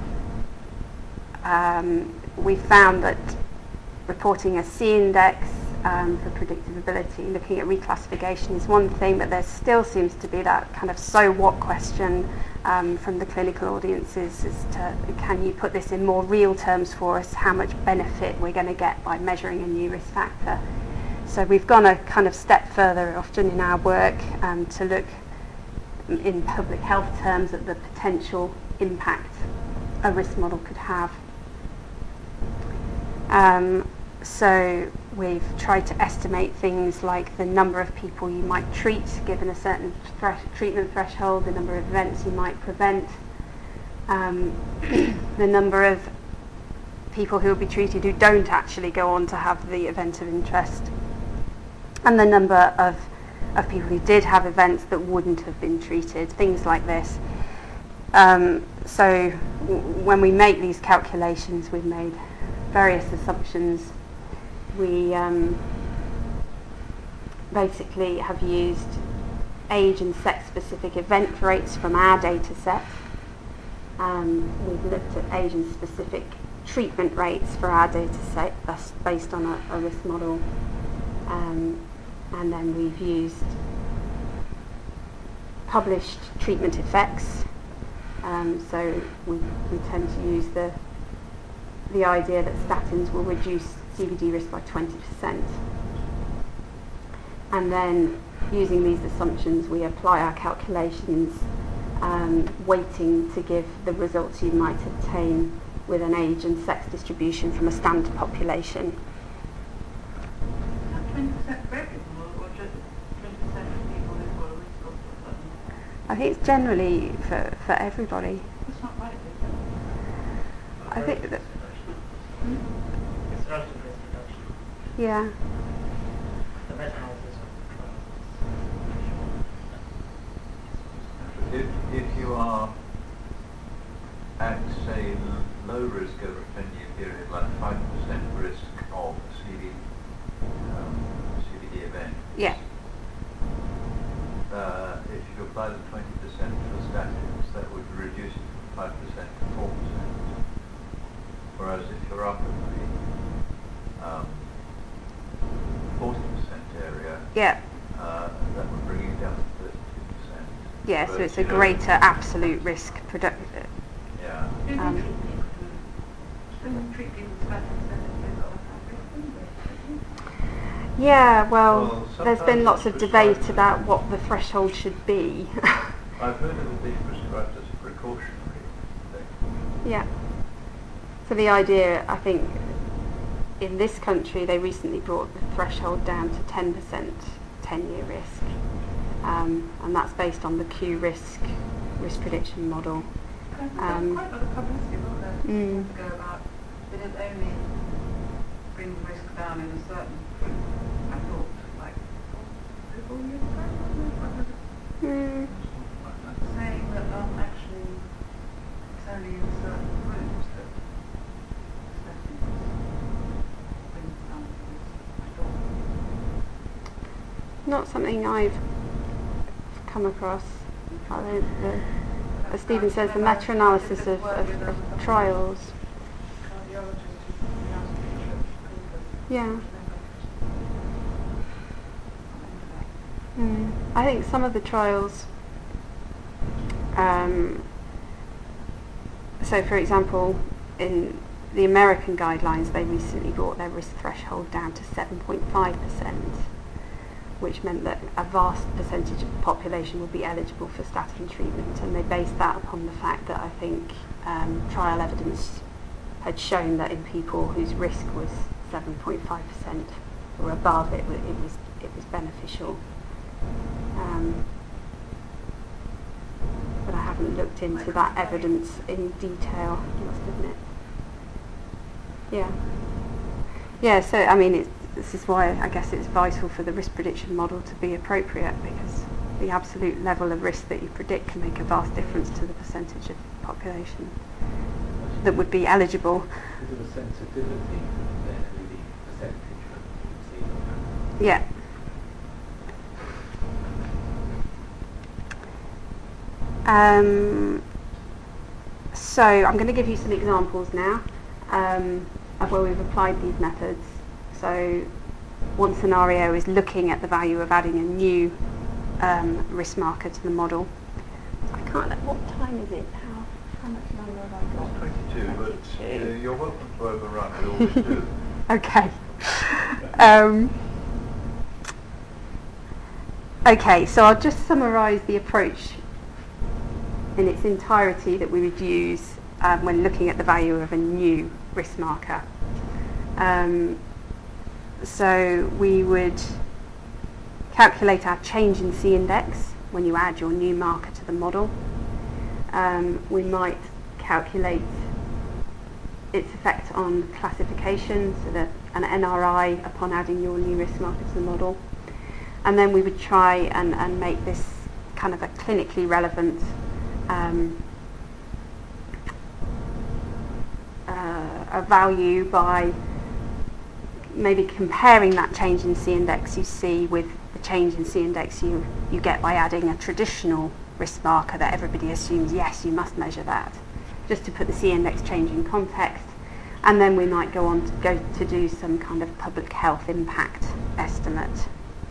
um, we found that reporting a C index um, for predictability, looking at reclassification is one thing, but there still seems to be that kind of so what question um, from the clinical audiences as to can you put this in more real terms for us, how much benefit we're going to get by measuring a new risk factor. So we've gone a kind of step further often in our work um, to look in public health terms at the potential impact a risk model could have. Um, so we've tried to estimate things like the number of people you might treat given a certain thre- treatment threshold, the number of events you might prevent, um, the number of people who will be treated who don't actually go on to have the event of interest, and the number of, of people who did have events that wouldn't have been treated, things like this. Um, so w- when we make these calculations, we've made various assumptions. We um, basically have used age and sex specific event rates from our data set. Um, we've looked at age and specific treatment rates for our data set, that's based on a, a risk model. Um, and then we've used published treatment effects. Um, so we, we tend to use the the idea that statins will reduce C V D risk by twenty percent. And then using these assumptions, we apply our calculations, um, weighting to give the results you might obtain with an age and sex distribution from a standard population. twenty percent for everyone, or just twenty percent of people who are risk of something? I think it's generally for, for everybody. That's not right, is it? I think that, It's a relative risk reduction. yeah. The meta-analysis of the trials. If, if you are at, say, l- low risk over a ten-year period, like five percent risk of C V, um, C V D event, Yeah. uh, if you apply the twenty percent for statins, that would reduce it from five percent to four percent. Whereas if you're up in the um, forty percent area, Yeah. uh, that would bring it down to thirty-two percent. Yeah, so it's a greater absolute risk product. Yeah. Who do Um, you treat people to? Don't treat people to statins then if they've got a high risk, don't they? Yeah, well, Well, there's been sometimes lots of it's debate prescribed. about what the threshold should be. I've heard of it being prescribed as a precautionary thing. Yeah. So the idea, I think, in this country, they recently brought the threshold down to ten percent ten-year risk. Um, and that's based on the Q risk, risk prediction model. There's Um, quite a lot of publicity, wasn't there, Mm. years ago about that it only brings risk down in a certain group. I thought, like, four, four years ago, wasn't it? What was it? Mm. Saying that um, actually it's only in certain groups that statins bring down the risk. I thought. Not something I've come across. I don't, the, as Stephen says, the meta-analysis of, of, of trials. Yeah. Mm. I think some of the trials, um, so for example, in the American guidelines, they recently brought their risk threshold down to seven point five percent, which meant that a vast percentage of the population would be eligible for statin treatment, and they based that upon the fact that I think um, trial evidence had shown that in people whose risk was seven point five percent or above, it, w- it was it was beneficial. Um, but I haven't looked into that evidence in detail, I must admit. Yeah. Yeah, so I mean, it's, this is why I guess it's vital for the risk prediction model to be appropriate, because the absolute level of risk that you predict can make a vast difference to the percentage of the population that would be eligible. Is there a sensitivity then to the percentage that you see? Yeah. Um, so I'm going to give you some examples now um, of where we've applied these methods. So one scenario is looking at the value of adding a new um, risk marker to the model. I can't. What time is it? How, how much longer have I got? twenty-two, but twenty-two. uh, you're welcome to overrun. We always do. Okay. Um, okay, so I'll just summarise the approach in its entirety that we would use um, when looking at the value of a new risk marker. Um, so we would calculate our change in C index when you add your new marker to the model. Um, we might calculate its effect on classification, so that an N R I upon adding your new risk marker to the model. And then we would try and, and make this kind of a clinically relevant um, uh, a value by maybe comparing that change in C index you see with the change in C index you, you get by adding a traditional risk marker that everybody assumes, yes, you must measure that, just to put the C index change in context. And then we might go on to go to do some kind of public health impact estimate.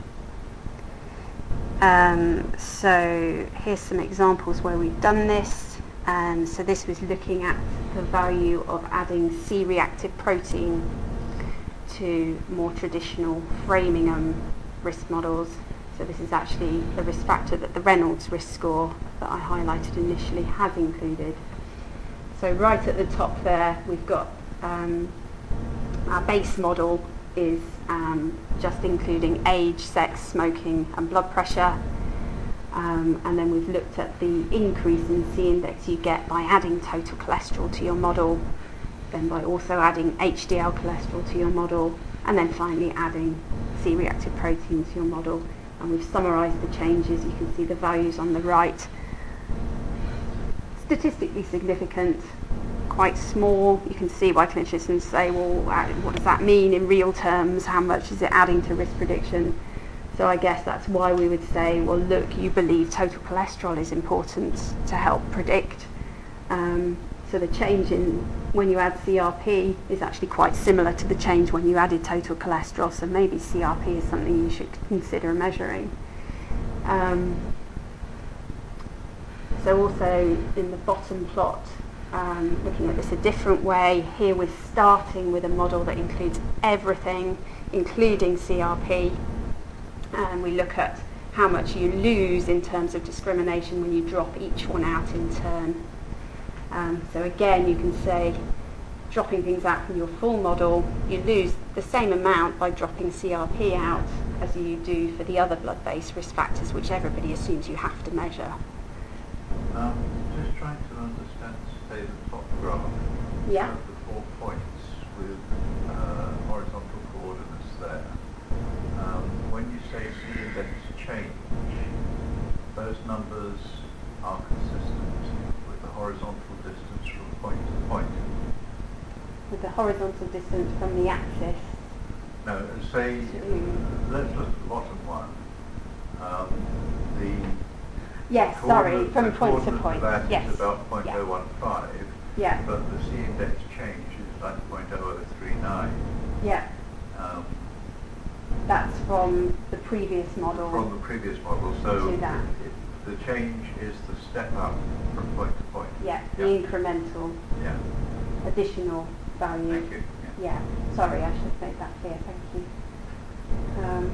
Um, so here's some examples where we've done this. Um, so this was looking at the value of adding C-reactive protein to more traditional Framingham risk models. So this is actually the risk factor that the Reynolds risk score that I highlighted initially has included. So right at the top there, we've got um, our base model is um, just including age, sex, smoking and blood pressure. Um, and then we've looked at the increase in C index you get by adding total cholesterol to your model, then by also adding H D L cholesterol to your model, and then finally adding C-reactive protein to your model. And we've summarised the changes. You can see the values on the right. Statistically significant, quite small. You can see why clinicians say, well, what does that mean in real terms? How much is it adding to risk prediction? So I guess that's why we would say, well, look, you believe total cholesterol is important to help predict. Um, so the change in when you add C R P is actually quite similar to the change when you added total cholesterol. So maybe C R P is something you should consider measuring. Um, so also in the bottom plot, um, looking at this a different way, here we're starting with a model that includes everything, including C R P. And we look at how much you lose in terms of discrimination when you drop each one out in turn. Um, so again, you can say, dropping things out from your full model, you lose the same amount by dropping C R P out as you do for the other blood-based risk factors, which everybody assumes you have to measure. Um, just trying to understand, say, the top graph. Yeah. Of the four points with uh, horizontal coordinates there. Um, when you say C index change, those numbers are consistent with the horizontal distance from point to point. With the horizontal distance from the axis. No, say, to let's look at the bottom one. Um, the Yes, sorry, coordinate- from the point to coordinate point. of that Yes. is about zero point Yeah. zero one five, Yeah. but the C index change is like zero point zero zero three nine. Yeah. Um, That's from the previous model. from the previous model, so To that. it, the change is the step up from point to point. Yeah, the Yeah. incremental Yeah, additional value. thank you. Yeah. Yeah, sorry, I should make that clear, thank you. Um,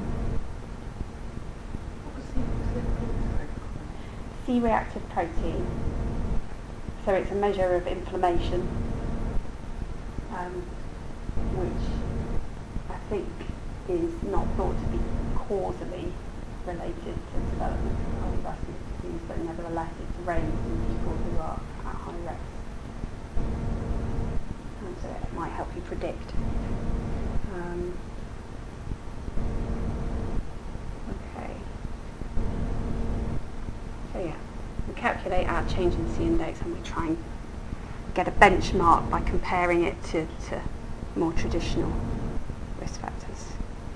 What was the, was the, sorry. C-reactive protein. so it's a measure of inflammation, um, which I think is not thought to be causally related to development of cardiovascular disease, but nevertheless it's raised in people who are at high risk. And so it might help you predict. Um, okay. So yeah, we calculate our change in C index and we try and get a benchmark by comparing it to, to more traditional risk factors.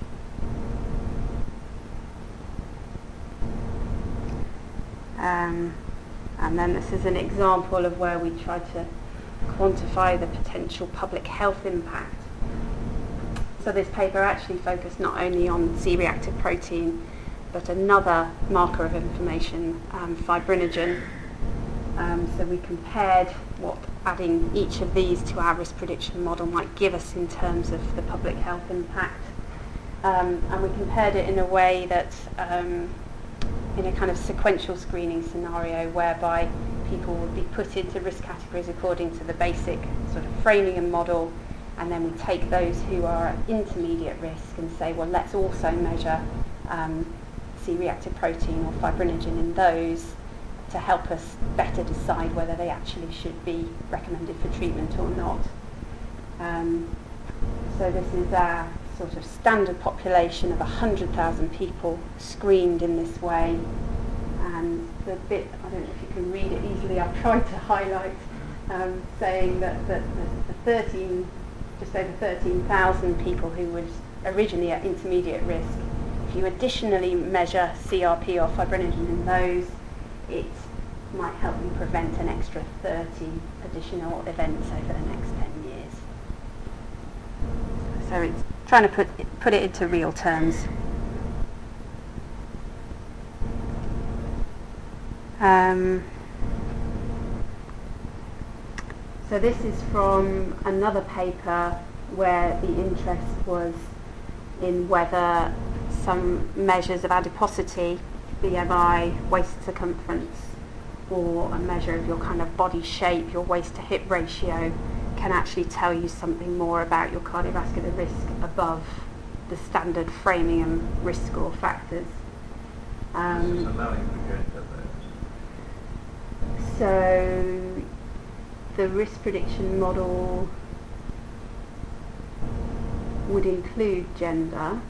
Um, and then this is an example of where we try to quantify the potential public health impact. So this paper actually focused not only on C-reactive protein, but another marker of inflammation, um, fibrinogen. Um, so we compared what adding each of these to our risk prediction model might give us in terms of the public health impact. Um, and we compared it in a way that, um, in a kind of sequential screening scenario whereby people would be put into risk categories according to the basic sort of Framingham model, and then we take those who are at intermediate risk and say, well, let's also measure um, C-reactive protein or fibrinogen in those to help us better decide whether they actually should be recommended for treatment or not. Um, so this is our sort of standard population of one hundred thousand people screened in this way. And the bit, I don't know if you can read it easily, I've tried to highlight, um, saying that, that the, the thirteen, just over thirteen thousand people who were originally at intermediate risk, if you additionally measure C R P or fibrinogen in those, it might help you prevent an extra thirty additional events over the next ten years. So it's trying to put it, put it into real terms. Um, so this is from another paper where the interest was in whether some measures of adiposity, B M I, waist circumference, or a measure of your kind of body shape, your waist to hip ratio, can actually tell you something more about your cardiovascular risk above the standard Framingham risk score factors. Um, This is allowing to go into so the risk prediction model would include gender.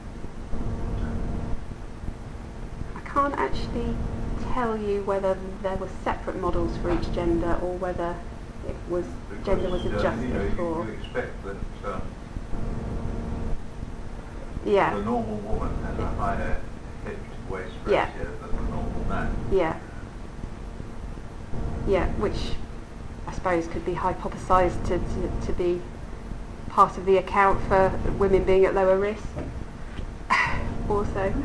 I can't actually tell you whether there were separate models for each gender or whether it was Because, gender was uh, adjusted you know, you- for. You expect that um, Yeah, the normal woman has a higher hip to waist ratio Yeah. than the normal man. yeah, yeah, which I suppose could be hypothesised to, to, to be part of the account for women being at lower risk also.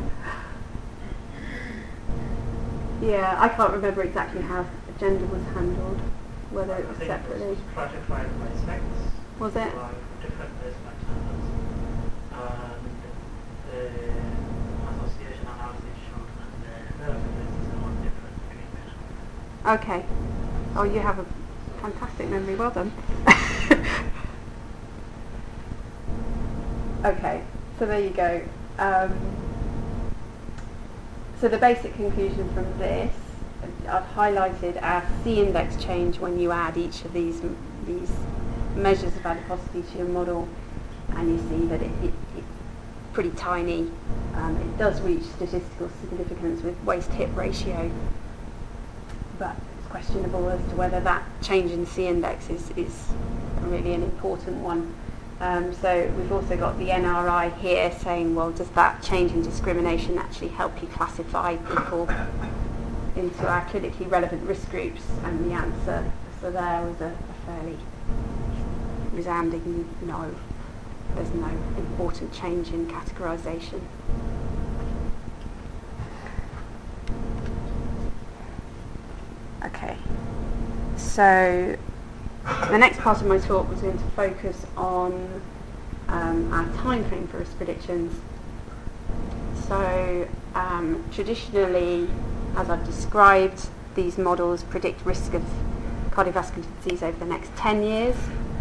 Yeah, I can't remember exactly how gender was handled, whether it was I think separately. It was stratified by sex. Was it? By different risk factors. And the association analysis showed that the relative risk is somewhat different between men and women. Okay. Oh, you have a fantastic memory. Well done. Okay, so there you go. Um, so the basic conclusion from this, I've highlighted our C index change when you add each of these these measures of adiposity to your model, and you see that it, it, it's pretty tiny. Um, it does reach statistical significance with waist-hip ratio, but it's questionable as to whether that change in C index is, is really an important one. Um, so we've also got the N R I here saying, well, does that change in discrimination actually help you classify people into our clinically relevant risk groups? And the answer so there was a, a fairly resounding no. There's no important change in categorisation. Okay, so the next part of my talk was going to focus on um, our time frame for risk predictions. So um, traditionally, as I've described, these models predict risk of cardiovascular disease over the next ten years.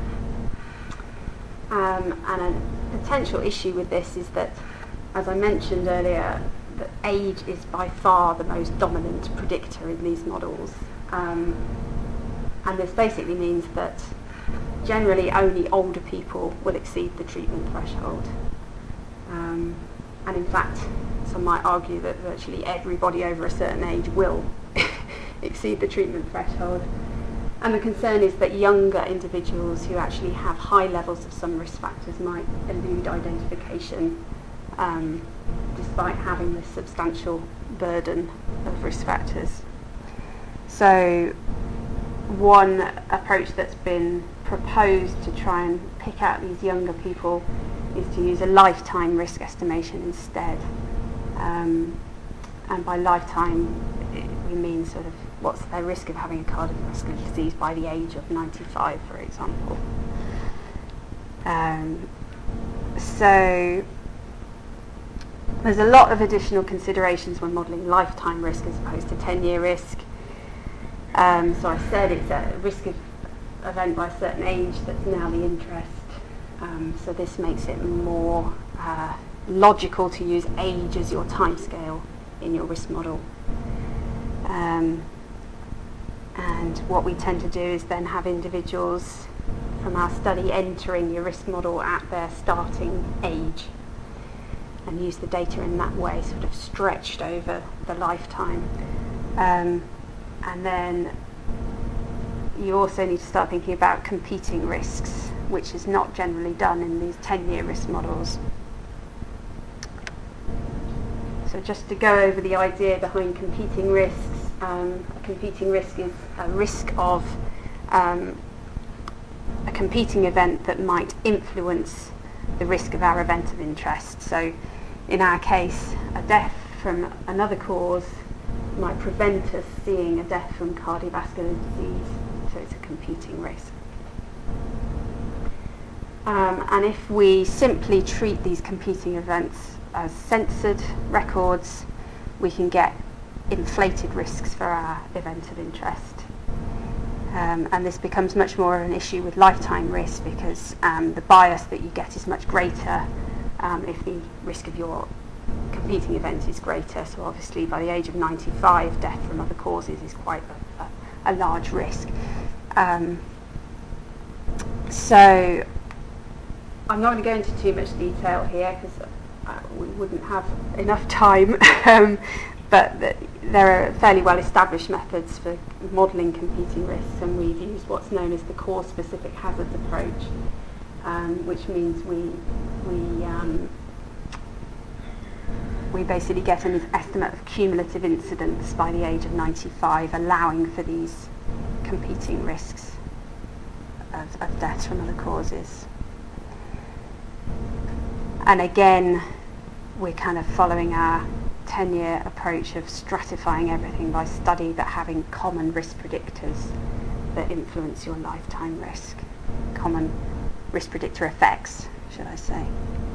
Um, and a potential issue with this is that, as I mentioned earlier, that age is by far the most dominant predictor in these models. Um, and this basically means that generally only older people will exceed the treatment threshold. Um, and in fact, some might argue that virtually everybody over a certain age will exceed the treatment threshold. And the concern is that younger individuals who actually have high levels of some risk factors might elude identification um, despite having this substantial burden of risk factors. So one approach that's been proposed to try and pick out these younger people is to use a lifetime risk estimation instead. Um, and by lifetime, it, we mean sort of what's their risk of having a cardiovascular disease by the age of ninety-five, for example. Um, so there's a lot of additional considerations when modelling lifetime risk as opposed to ten-year risk. Um, so I said it's a risk of event by a certain age that's now the interest. Um, so this makes it more uh, logical to use age as your timescale in your risk model. Um, and what we tend to do is then have individuals from our study entering your risk model at their starting age and use the data in that way, sort of stretched over the lifetime. Um, and then you also need to start thinking about competing risks, which is not generally done in these ten-year risk models. So just to go over the idea behind competing risks, um, a competing risk is a risk of um, a competing event that might influence the risk of our event of interest. So in our case, a death from another cause might prevent us seeing a death from cardiovascular disease, so it's a competing risk. Um, and if we simply treat these competing events as censored records, we can get inflated risks for our event of interest. Um, and this becomes much more of an issue with lifetime risk because um, the bias that you get is much greater um, if the risk of your competing event is greater. So obviously by the age of ninety-five, death from other causes is quite a, a, a large risk. Um, so I'm not going to go into too much detail here because uh, we wouldn't have enough time, um, but th- there are fairly well established methods for modelling competing risks, and we've used what's known as the cause-specific hazards approach, um, which means we we um, we basically get an estimate of cumulative incidence by the age of ninety-five, allowing for these competing risks of, of deaths from other causes. And again, we're kind of following our ten-year approach of stratifying everything by study, but having common risk predictors that influence your lifetime risk. Common risk predictor effects, should I say.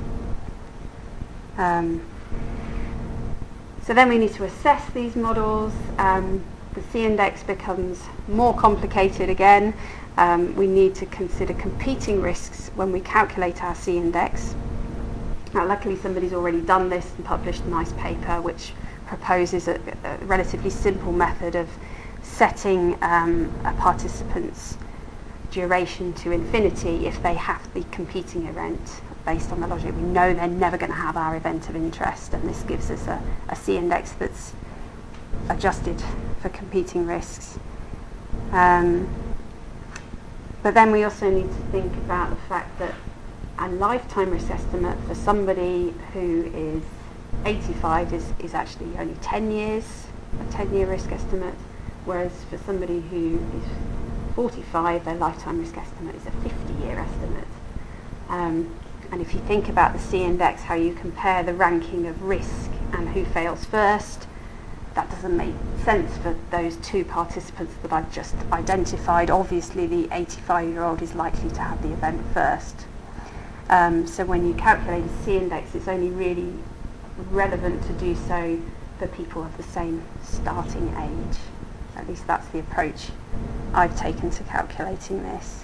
Um, so then we need to assess these models. Um, the C-index becomes more complicated again. Um, we need to consider competing risks when we calculate our C-index. Now, luckily somebody's already done this and published a nice paper which proposes a, a relatively simple method of setting um, a participant's duration to infinity if they have the competing event. Based on the logic, we know they're never going to have our event of interest, and this gives us a, a C-index that's adjusted for competing risks. Um, but then we also need to think about the fact that a lifetime risk estimate for somebody who is eighty-five is, is actually only ten years, a ten-year risk estimate, whereas for somebody who is forty-five, their lifetime risk estimate is a fifty-year estimate. Um, and if you think about the C-index, how you compare the ranking of risk and who fails first, that doesn't make sense for those two participants that I've just identified. Obviously, the eighty-five-year-old is likely to have the event first. Um, so when you calculate a C-index, it's only really relevant to do so for people of the same starting age At least that's the approach I've taken to calculating this.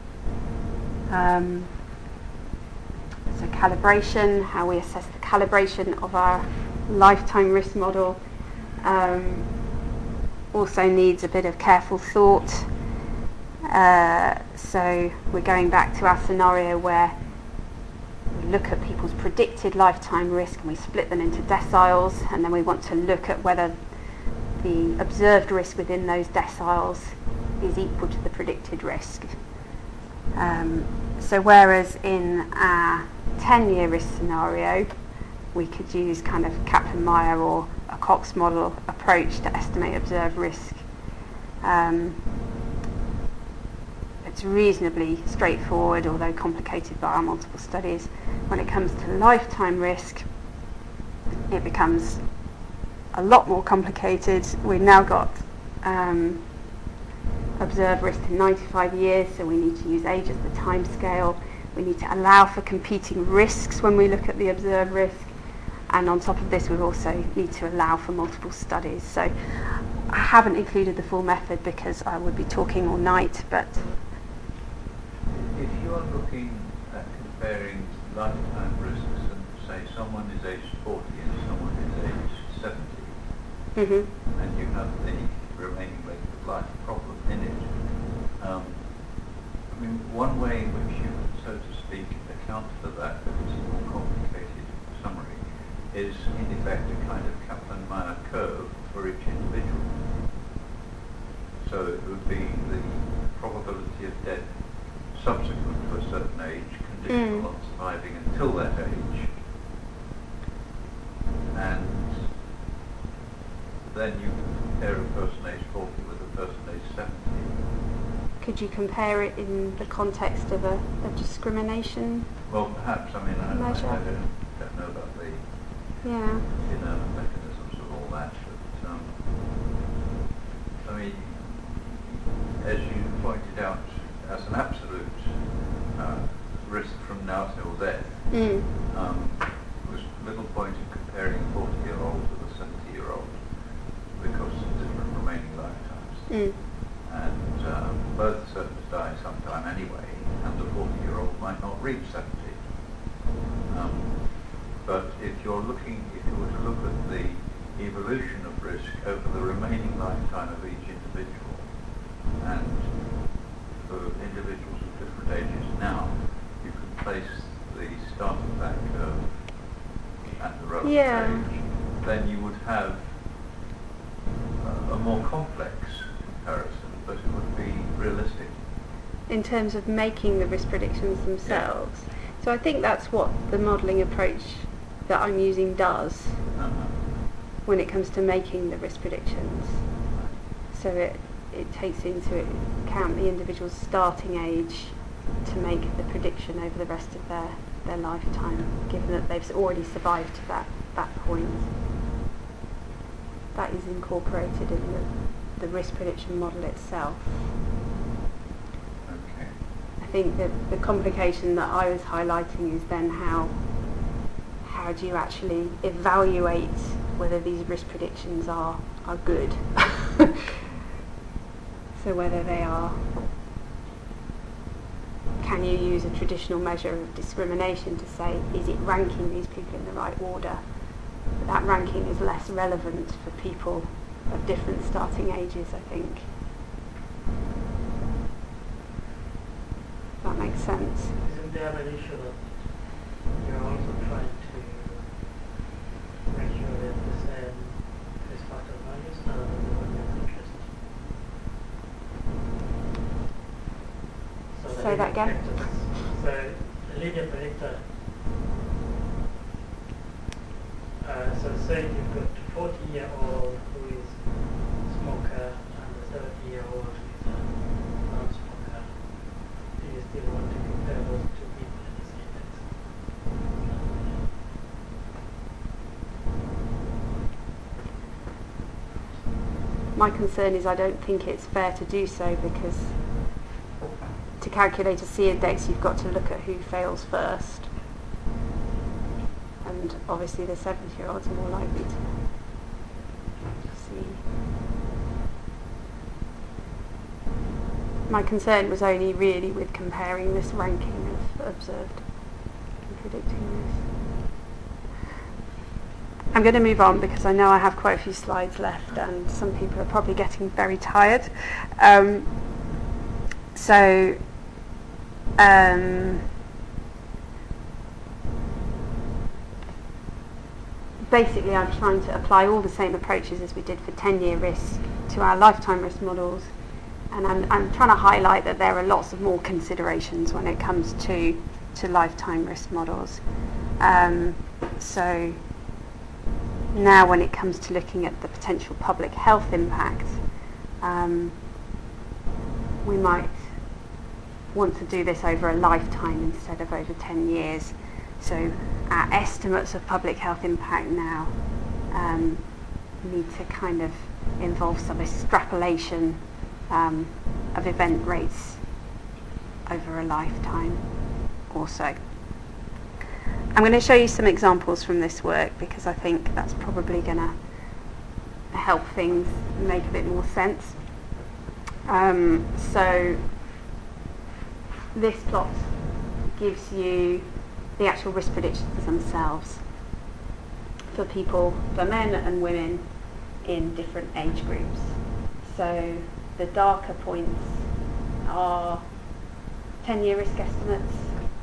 Um, so calibration, how we assess the calibration of our lifetime risk model, um, also needs a bit of careful thought. Uh, so we're going back to our scenario where we look at people's predicted lifetime risk and we split them into deciles, and then we want to look at whether the observed risk within those deciles is equal to the predicted risk. Um, so whereas in our ten-year risk scenario, we could use kind of Kaplan-Meier or a Cox model approach to estimate observed risk. Um, it's reasonably straightforward, although complicated by our multiple studies. When it comes to lifetime risk, it becomes a lot more complicated. We've now got um, observed risk to ninety-five years, so we need to use age as the time scale. We need to allow for competing risks when we look at the observed risk, and on top of this we also need to allow for multiple studies. So I haven't included the full method because I would be talking all night, but if you are looking at comparing lifetime risks and say someone is aged forty and someone is aged seventy, mm-hmm. and you have the remaining length of life problem in it, um, I mean, one way in which you could, so to speak, account for that, but it's a more complicated summary, is in effect a kind of Kaplan-Meier curve for each individual. So it would be the probability of death subsequent to a certain age, conditional Mm. on surviving until that age, and then you can compare a person aged forty with a person aged seventy. Could you compare it in the context of a, a discrimination? Well, perhaps. I mean, I, I, I Measure. don't, don't know about the Yeah. inner mechanisms of all that, but um, I mean, as you pointed out, as an absolute uh, risk from now till death, Mm. um, there was little point in comparing a forty-year-old with a seventy-year-old because of different remaining lifetimes. Mm. And um, both are certain to die sometime anyway, and the forty-year-old might not reach seventy. Um, but if you're looking, if you were to look at the evolution of risk over the remaining lifetime of each individual, and for individuals of different ages now, you can place the start of that curve at the relevant Yeah. age, then you would have a, a more complex comparison, but it would be realistic. In terms of making the risk predictions themselves. So I think that's what the modelling approach that I'm using does Uh-huh. when it comes to making the risk predictions. So it, it takes into account the individual's starting age to make the prediction over the rest of their, their lifetime, given that they've already survived to that, that point. That is incorporated in the, the risk prediction model itself. Okay. I think that the complication that I was highlighting is then how how do you actually evaluate whether these risk predictions are, are good. So whether they are, can you use a traditional measure of discrimination to say, is it ranking these people in the right order? But that ranking is less relevant for people of different starting ages, I think. If that makes sense. Isn't there an issue that you're also trying to make sure that the same risk factor values other than the one of interest? So the Say that leading again. predictors- So the leading predictor, uh, so say you've got a forty year old who is a smoker and a seventy year old who is a non-smoker. Do you still want to compare those two people in the same index? My concern is I don't think it's fair to do so, because to calculate a C index you've got to look at who fails first, and obviously the seventy year olds are more likely to see. my concern was only really with comparing this ranking of observed and predicting this. I'm going to move on because I know I have quite a few slides left and some people are probably getting very tired. Um, so, um, basically I'm trying to apply all the same approaches as we did for ten-year risk to our lifetime risk models, and I'm, I'm trying to highlight that there are lots of more considerations when it comes to, to lifetime risk models. Um, so now when it comes to looking at the potential public health impact, um, we might want to do this over a lifetime instead of over ten years. So our estimates of public health impact now um, need to kind of involve some extrapolation um, of event rates over a lifetime or so. I'm going to show you some examples from this work because I think that's probably going to help things make a bit more sense. Um, so this plot gives you the actual risk predictions themselves for people, for men and women in different age groups. So the darker points are ten-year risk estimates,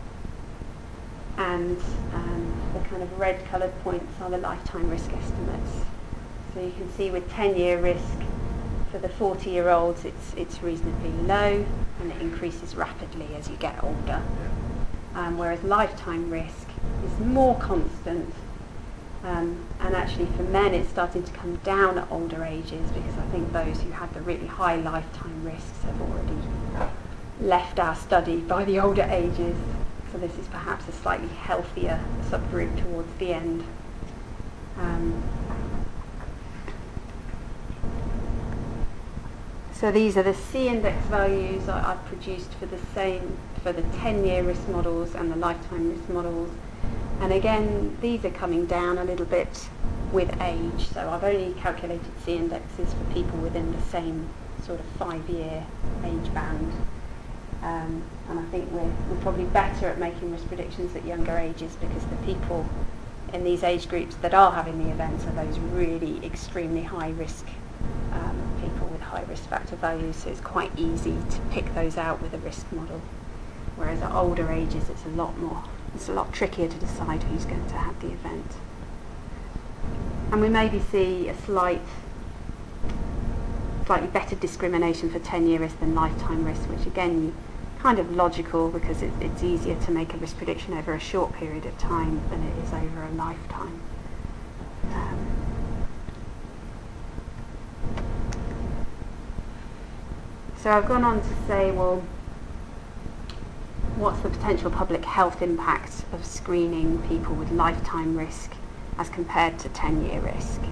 and um, the kind of red coloured points are the lifetime risk estimates. So you can see with ten-year risk for the forty-year-olds it's it's reasonably low and it increases rapidly as you get older. Um, whereas lifetime risk is more constant, um, and actually for men it's starting to come down at older ages because I think those who had the really high lifetime risks have already left our study by the older ages, so this is perhaps a slightly healthier subgroup towards the end. Um, so these are the C-index values I, I've produced for the same for the ten-year risk models and the lifetime risk models, and again these are coming down a little bit with age, so I've only calculated C-indexes for people within the same sort of five-year age band, um, and I think we're, we're probably better at making risk predictions at younger ages because the people in these age groups that are having the events are those really extremely high risk um, people with high risk factor values, so it's quite easy to pick those out with a risk model. Whereas at older ages it's a lot more, it's a lot trickier to decide who's going to have the event. And we maybe see a slight, slightly better discrimination for ten-year risk than lifetime risk, which again, kind of logical because it, it's easier to make a risk prediction over a short period of time than it is over a lifetime. Um, so I've gone on to say, well, what's the potential public health impact of screening people with lifetime risk as compared to ten-year risk?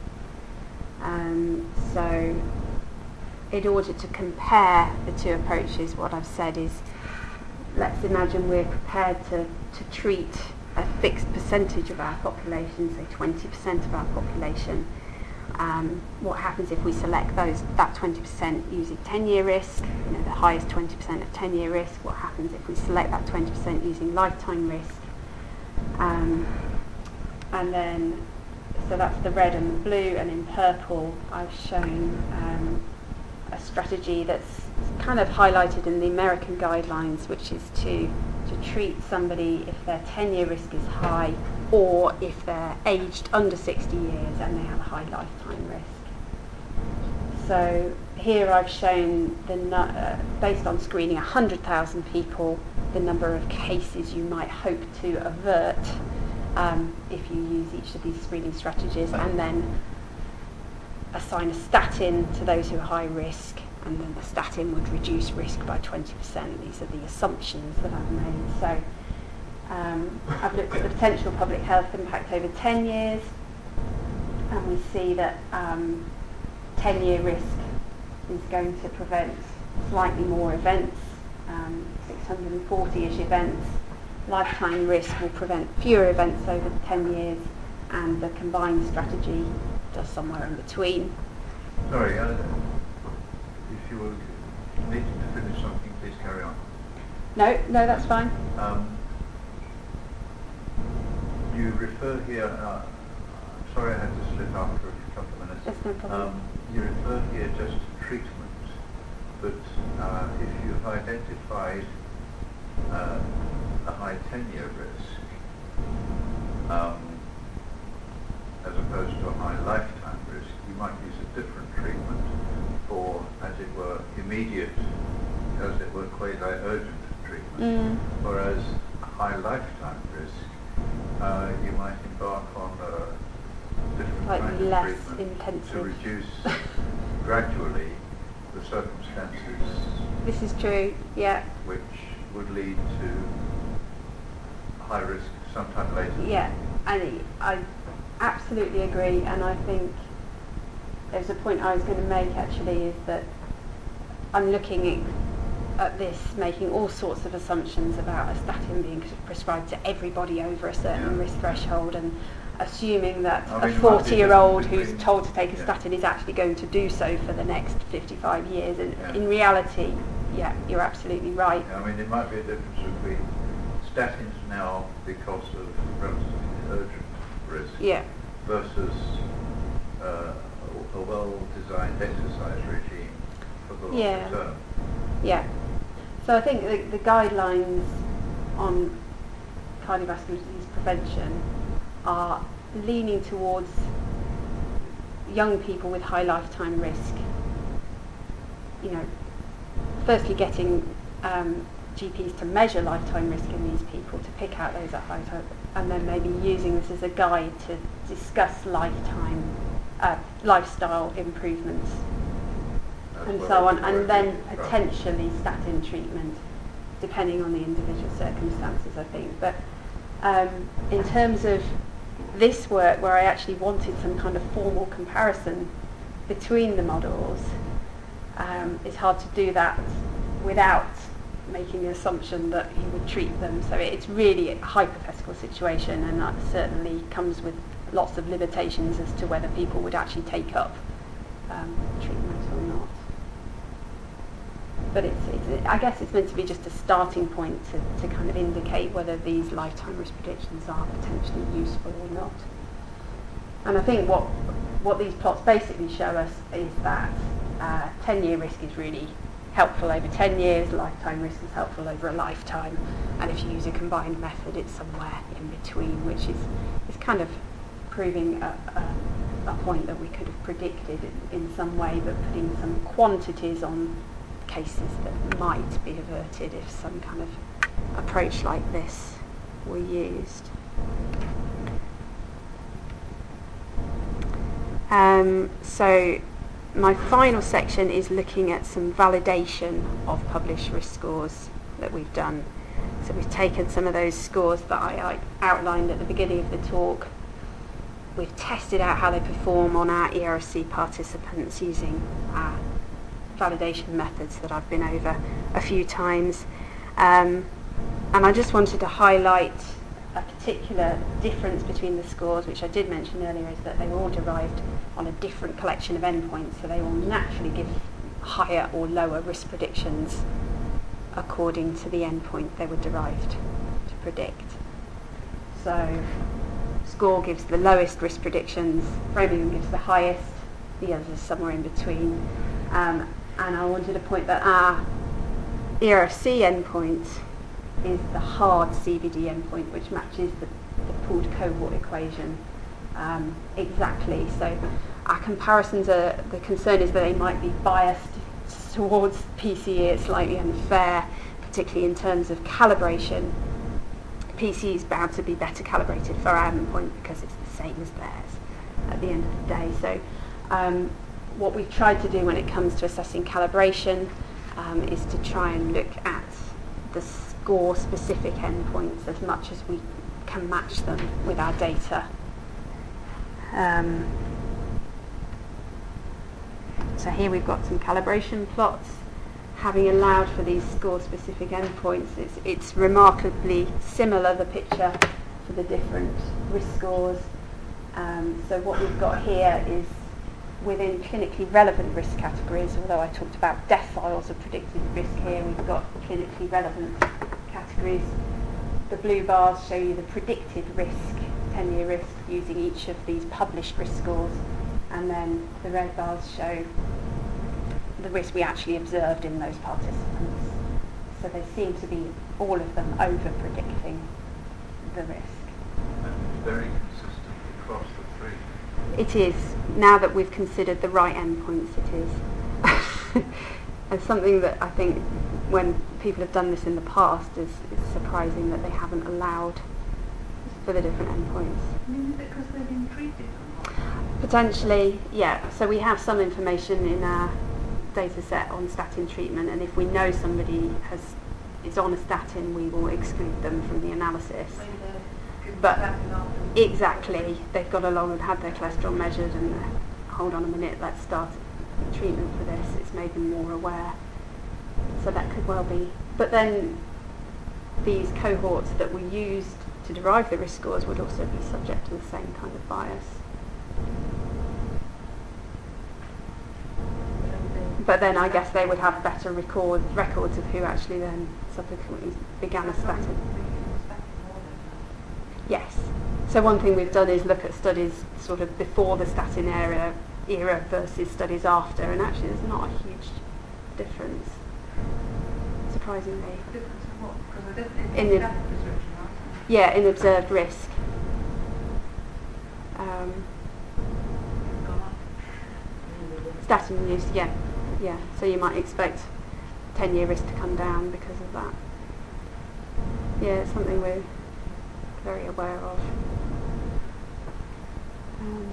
Um, so in order to compare the two approaches, what I've said is, let's imagine we're prepared to, to treat a fixed percentage of our population, say twenty percent of our population. Um, what happens if we select those that twenty percent using ten-year risk, you know, the highest twenty percent of ten-year risk? What happens if we select that twenty percent using lifetime risk? Um, and then, so that's the red and the blue, and in purple I've shown um, a strategy that's kind of highlighted in the American guidelines, which is to, to treat somebody if their ten-year risk is high, or if they're aged under sixty years and they have a high lifetime risk. So here I've shown, the nu- uh, based on screening one hundred thousand people, the number of cases you might hope to avert um, if you use each of these screening strategies, and then assign a statin to those who are high risk, and then the statin would reduce risk by twenty percent. These are the assumptions that I've made. So Um, I've looked at the potential public health impact over ten years, and we see that um, ten-year risk is going to prevent slightly more events, um, six hundred forty-ish events. Lifetime risk will prevent fewer events over ten years, and the combined strategy does somewhere in between. Sorry, uh, if you will needed to finish something, please carry on. No, no, that's fine. Um, you refer here, uh, I'm sorry I had to slip out for a couple of minutes. That's no problem. Um, you refer here just to treatment, but uh, if you've identified uh, a high ten-year risk, um, as opposed to a high lifetime risk, you might use a different treatment for, as it were, immediate, as it were, quasi-urgent treatment. Mm. Whereas a high lifetime risk, uh, you might embark on a different Like kind of less treatment intensive. to reduce gradually the circumstances This is true, yeah. which would lead to high risk sometime later. Yeah, and I absolutely agree, and I think there's a point I was going to make actually, is that I'm looking at, at this, making all sorts of assumptions about a statin being prescribed to everybody over a certain Yeah. risk threshold, and assuming that I a mean, forty-year-old between- who's told to take a yeah. statin is actually going to do so for the next fifty-five years, and Yeah. in reality, yeah, you're absolutely right. I mean, it might be a difference between statins now because of relatively urgent risk Yeah, versus uh, a, a well-designed exercise regime for the long Yeah. term. yeah. So I think the, the guidelines on cardiovascular disease prevention are leaning towards young people with high lifetime risk. You know, firstly getting um, G Ps to measure lifetime risk in these people, to pick out those at high time, and then maybe using this as a guide to discuss lifetime, uh, lifestyle improvements That's and what so I on, think and we're then thinking about. potentially statin treatment, depending on the individual circumstances, I think. But um, in terms of this work, where I actually wanted some kind of formal comparison between the models, um, it's hard to do that without making the assumption that you would treat them. So it's really a hypothetical situation, and that certainly comes with lots of limitations as to whether people would actually take up um, treatment or not. But it's, it's, I guess it's meant to be just a starting point to, to kind of indicate whether these lifetime risk predictions are potentially useful or not. And I think what what these plots basically show us is that uh, ten-year risk is really helpful over ten years, lifetime risk is helpful over a lifetime, and if you use a combined method, it's somewhere in between, which is, is kind of proving a, a, a point that we could have predicted in, in some way, but putting some quantities on cases that might be averted if some kind of approach like this were used. Um, so my final section is looking at some validation of published risk scores that we've done. So we've taken some of those scores that I, I outlined at the beginning of the talk. We've tested out how they perform on our E R S C participants using our validation methods that I've been over a few times. Um, and I just wanted to highlight a particular difference between the scores, which I did mention earlier, is that they were all derived on a different collection of endpoints, so they will naturally give higher or lower risk predictions according to the endpoint they were derived to predict. So SCORE gives the lowest risk predictions, Framingham gives the highest, the others are somewhere in between. Um, and I wanted to point that our E R F C endpoint is the hard C V D endpoint, which matches the, the pooled cohort equation um, exactly. So our comparisons are, the concern is that they might be biased towards P C E. It's slightly unfair, particularly in terms of calibration. P C E is bound to be better calibrated for our endpoint because it's the same as theirs at the end of the day. So um, what we've tried to do when it comes to assessing calibration um, is to try and look at the score specific endpoints as much as we can match them with our data. Um, so here we've got some calibration plots. Having allowed for these score specific endpoints, it's, it's remarkably similar, the picture, for the different risk scores. Um, so what we've got here is within clinically relevant risk categories, although I talked about deciles of predicted risk here, we've got clinically relevant categories. The blue bars show you the predicted risk, ten-year risk, using each of these published risk scores, and then the red bars show the risk we actually observed in those participants. So they seem to be, all of them, over-predicting the risk. And very consistent across the three. It is. Now that we've considered the right endpoints, it is. It's something that I think when people have done this in the past is, is surprising that they haven't allowed for the different endpoints. I mean, is it because they've been treated or not? Potentially, yeah. So we have some information in our data set on statin treatment, and if we know somebody has is on a statin, we will exclude them from the analysis. Maybe they're given But statin after. exactly, they've got along and had their cholesterol measured, and uh, hold on a minute, let's start treatment for this. It's made them more aware. So that could well be. But then these cohorts that we used to derive the risk scores would also be subject to the same kind of bias. But then I guess they would have better record, records of who actually then subsequently began a statin. Yes. So one thing we've done is look at studies sort of before the statin era, era versus studies after, and actually there's not a huge difference, surprisingly. Difference in what? Because they're definitely In the- statin prescription, aren't they? Yeah, in observed risk. Um, Gone up. statin use, yeah, yeah. So you might expect ten-year risk to come down because of that. Yeah, it's something we're very aware of. Um,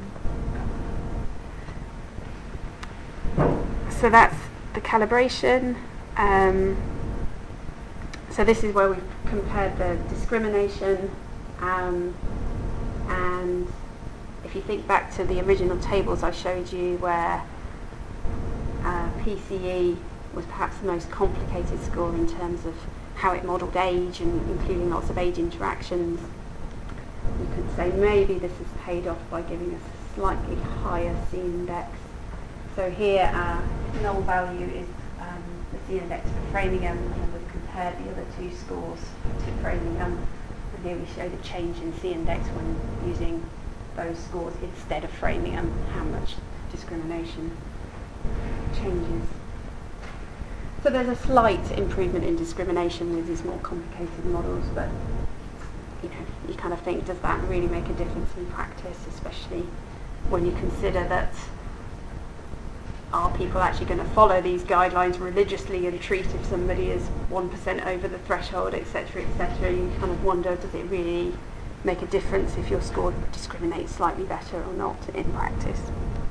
so that's the calibration. Um, so this is where we've compared the discrimination, um, and if you think back to the original tables I showed you where uh, P C E was perhaps the most complicated score in terms of how it modelled age and including lots of age interactions, you could say maybe this is paid off by giving us a slightly higher C index. So here our null value is um, the C index for Framingham, and we've compared the other two scores to Framingham, and here we show the change in C index when using those scores instead of Framingham, how much discrimination changes. So there's a slight improvement in discrimination with these more complicated models, but you know, you kind of think, does that really make a difference in practice, especially when you consider that are people actually going to follow these guidelines religiously and treat if somebody is one percent over the threshold, et cetera, et cetera. You kind of wonder, does it really make a difference if your score discriminates slightly better or not in practice?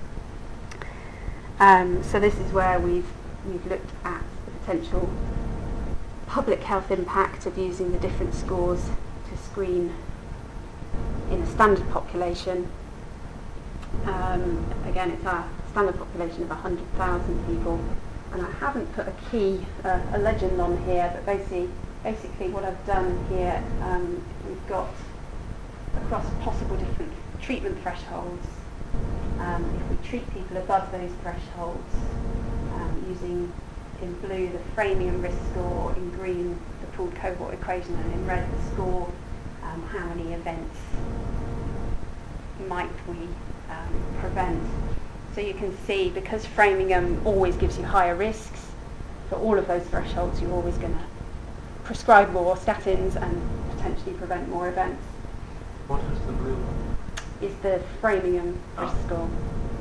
Um, so this is where we've we've looked at the potential public health impact of using the different scores to screen in a standard population. Um, again, it's our standard population of one hundred thousand people, and I haven't put a key, uh, a legend on here, but basically, basically what I've done here, um, we've got across possible different treatment thresholds. Um, if we treat people above those thresholds, um, using in blue the Framingham risk score, in green the pooled cohort equation, and in red the score, um, how many events might we um, prevent. So you can see, because Framingham always gives you higher risks, for all of those thresholds you're always going to prescribe more statins and potentially prevent more events. What is the blue one? Is the Framingham risk Oh. score.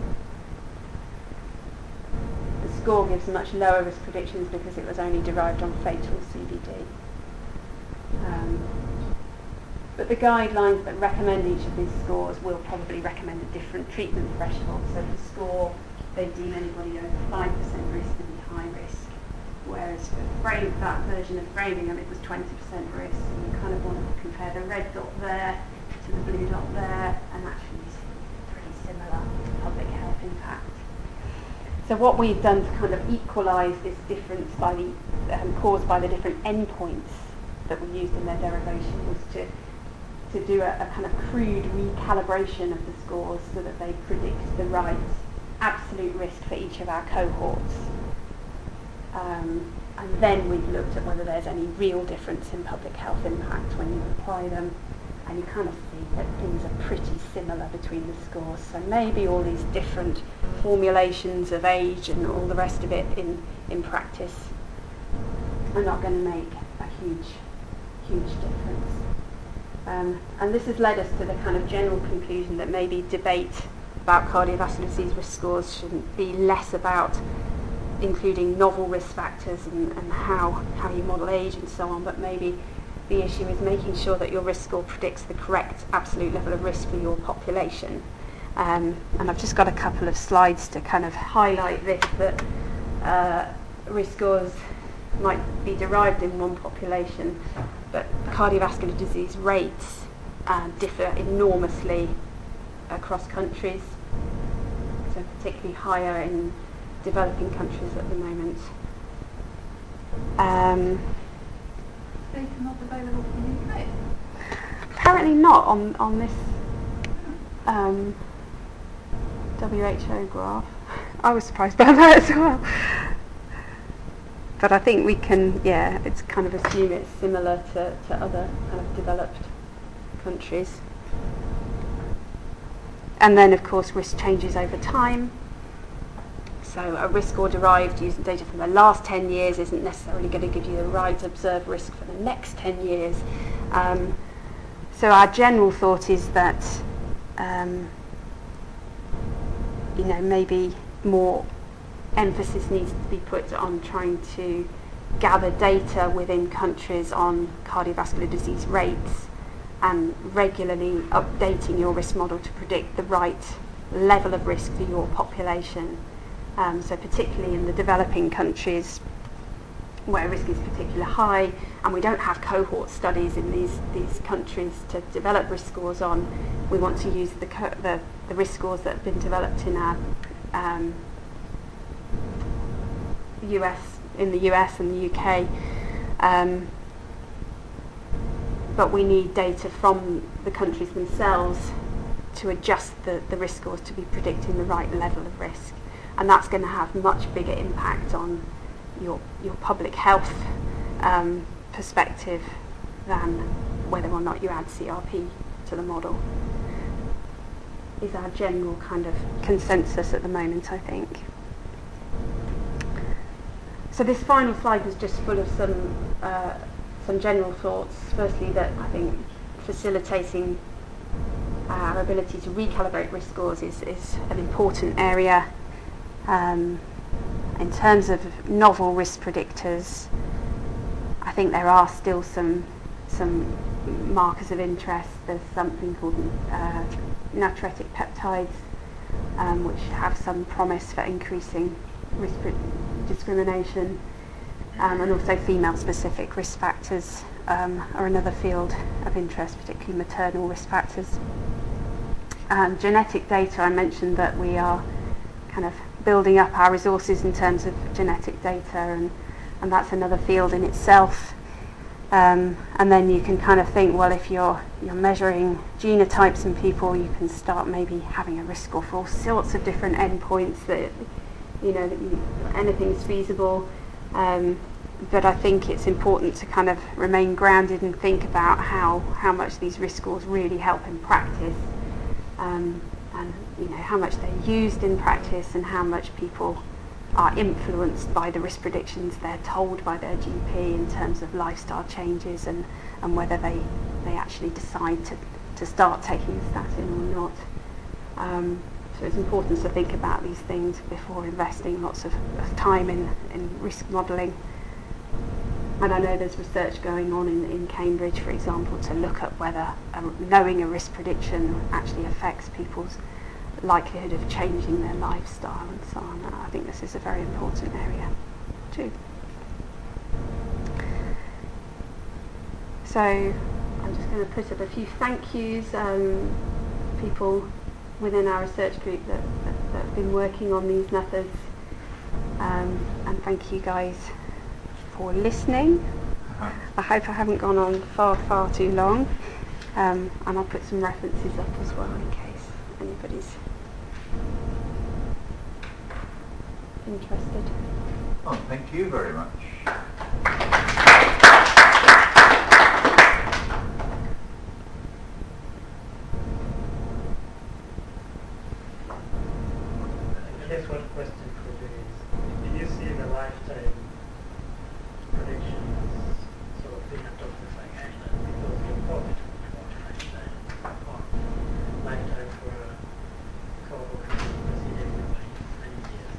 The score gives much lower risk predictions because it was only derived on fatal C V D. Um, but the guidelines that recommend each of these scores will probably recommend a different treatment threshold. So for score, they deem anybody over five percent risk to be high risk, whereas for frame, that version of Framingham it was twenty percent risk. And you kind of want to compare the red dot there to the blue dot there, and actually you see pretty similar public health impact. So what we've done to kind of equalise this difference by the, um, caused by the different endpoints that we used in their derivation was to to do a, a kind of crude recalibration of the scores so that they predict the right absolute risk for each of our cohorts. Um, and then we've looked at whether there's any real difference in public health impact when you apply them, and you kind of see that things are pretty similar between the scores. So maybe all these different formulations of age and all the rest of it in, in practice are not going to make a huge, huge difference. Um, and this has led us to the kind of general conclusion that maybe debate about cardiovascular disease risk scores shouldn't be less about including novel risk factors and, and how, how you model age and so on, but maybe the issue is making sure that your risk score predicts the correct absolute level of risk for your population. Um, and I've just got a couple of slides to kind of highlight this, that uh, risk scores might be derived in one population, but cardiovascular disease rates uh, differ enormously across countries, so particularly higher in developing countries at the moment. Um, Data not available for the U K? apparently not on, on this um, W H O graph. I was surprised by that as well. But I think we can, yeah, it's kind of assume it's similar to, to other kind of developed countries. And then, of course, risk changes over time. So a risk score derived using data from the last ten years isn't necessarily going to give you the right observed risk for the next ten years. Um, so our general thought is that, um, you know, maybe more emphasis needs to be put on trying to gather data within countries on cardiovascular disease rates and regularly updating your risk model to predict the right level of risk for your population. Um, so particularly in the developing countries where risk is particularly high, and we don't have cohort studies in these, these countries to develop risk scores on, we want to use the, co- the, the risk scores that have been developed in our um, U S, in the U S and the U K. Um, but we need data from the countries themselves to adjust the, the risk scores to be predicting the right level of risk. And that's going to have much bigger impact on your your public health um, perspective than whether or not you add C R P to the model. Is our general kind of consensus at the moment, I think. So this final slide was just full of some uh, some general thoughts. Firstly, that I think facilitating our ability to recalibrate risk scores is, is an important area. Um, in terms of novel risk predictors, I think there are still some some markers of interest. There's something called uh, natriuretic peptides, um, which have some promise for increasing risk pre- discrimination, um, and also female-specific risk factors um, are another field of interest, particularly maternal risk factors. Um, genetic data, I mentioned that we are kind of building up our resources in terms of genetic data, and, and that's another field in itself. Um, and then you can kind of think, well, if you're you're measuring genotypes in people, you can start maybe having a risk score for all sorts of different endpoints that, you know, that you, anything's feasible. Um, but I think it's important to kind of remain grounded and think about how, how much these risk scores really help in practice. Um, and you know how much they're used in practice and how much people are influenced by the risk predictions they're told by their G P in terms of lifestyle changes, and, and whether they, they actually decide to, to start taking a statin or not. Um, so it's important to think about these things before investing lots of, of time in, in risk modelling. And I know there's research going on in, in Cambridge, for example, to look at whether a, knowing a risk prediction actually affects people's likelihood of changing their lifestyle and so on. And I think this is a very important area too. So I'm just going to put up a few thank yous, um, people within our research group that, that, that have been working on these methods, um, and thank you guys for listening. Uh-huh. I hope I haven't gone on far, far too long, um, and I'll put some references up as well in case anybody's interested. Oh, thank you very much. I guess one question for you is, do you see the lifetime predictions sort of being adopted by guidelines because you're profit about lifetime or lifetime for a cohort proceeding by many years,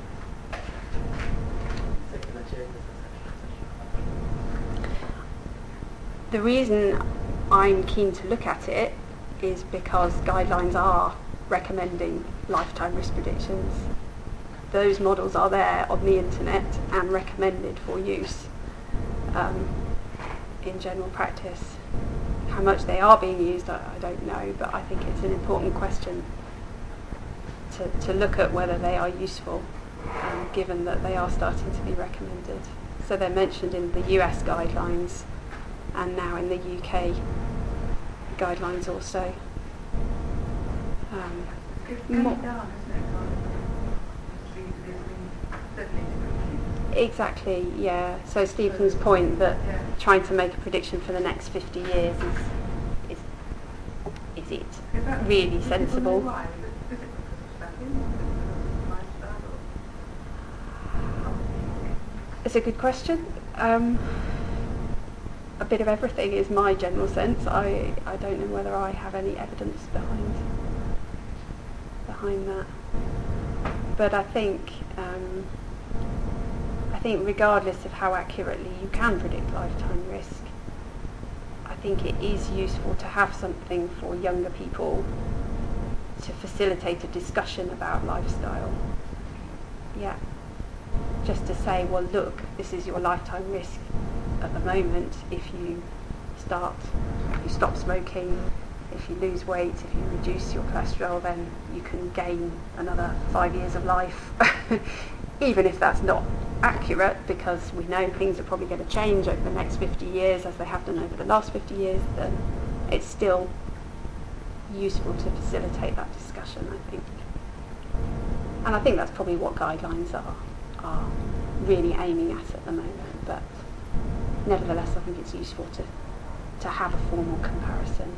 secular changes, et cetera, et cetera? The reason I'm keen to look at it is because guidelines are recommending lifetime risk predictions. Those models are there on the internet and recommended for use um, in general practice. How much they are being used, I, I don't know, but I think it's an important question to, to look at whether they are useful, um, given that they are starting to be recommended. So they're mentioned in the U S guidelines and now in the U K guidelines also. Um, It's Mo- going down, isn't it? Kind of. It's been, it's been steadily decreasing. Exactly, yeah. So Stephen's point that Yeah. trying to make a prediction for the next fifty years is is, is it Is that, really do people sensible? know why? Is it, is it because of spending or is it because of lifestyle or? It's a good question. Um, a bit of everything is my general sense. I, I don't know whether I have any evidence behind behind that. But I think um, I think regardless of how accurately you can predict lifetime risk, I think it is useful to have something for younger people to facilitate a discussion about lifestyle. Yeah. Just to say, well, look, this is your lifetime risk at the moment. If you start, if you stop smoking, if you lose weight, if you reduce your cholesterol, then you can gain another five years of life. Even if that's not accurate, because we know things are probably going to change over the next fifty years as they have done over the last fifty years, then it's still useful to facilitate that discussion, I think. And I think that's probably what guidelines are, are really aiming at at the moment. But nevertheless, I think it's useful to, to have a formal comparison.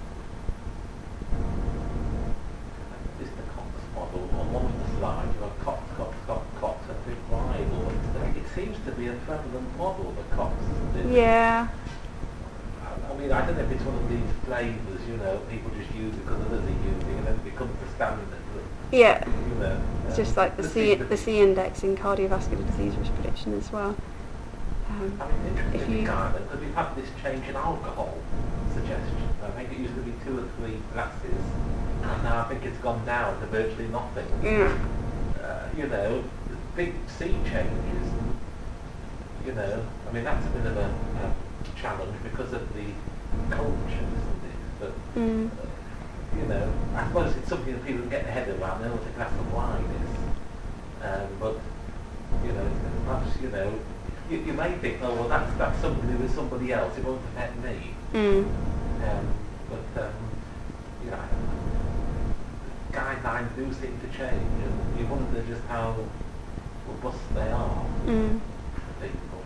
This is the Cox model. On one of the slides, you have Cox, Cox, Cox, Cox, and big rival. It seems to be a prevalent model, the Cox. Yeah. I mean, I don't know if it's one of these flavours, you know, people just use it because others are using it, and then it becomes the standard. Yeah. You know, It's um, just like the there C, seems to the be- C index in cardiovascular disease risk prediction as well. Um, I mean, if interesting you, guidance, because we've had this change in alcohol suggestion. I think it used to be two or three glasses, and now I think it's gone down to virtually nothing. yeah. Uh, you know, the big sea changes. You know, I mean, that's a bit of a, a challenge because of the culture, isn't it? But, Mm. uh, you know, I suppose it's something that people can get their head around. They know what a glass of wine is. Um, but, you know, perhaps, you know, you, you may think, oh, well, that's, that's something with somebody else. It won't affect me. Mm. Um, but, um, you know, guidelines do seem to change, and you wonder just how robust they are Mm. for people.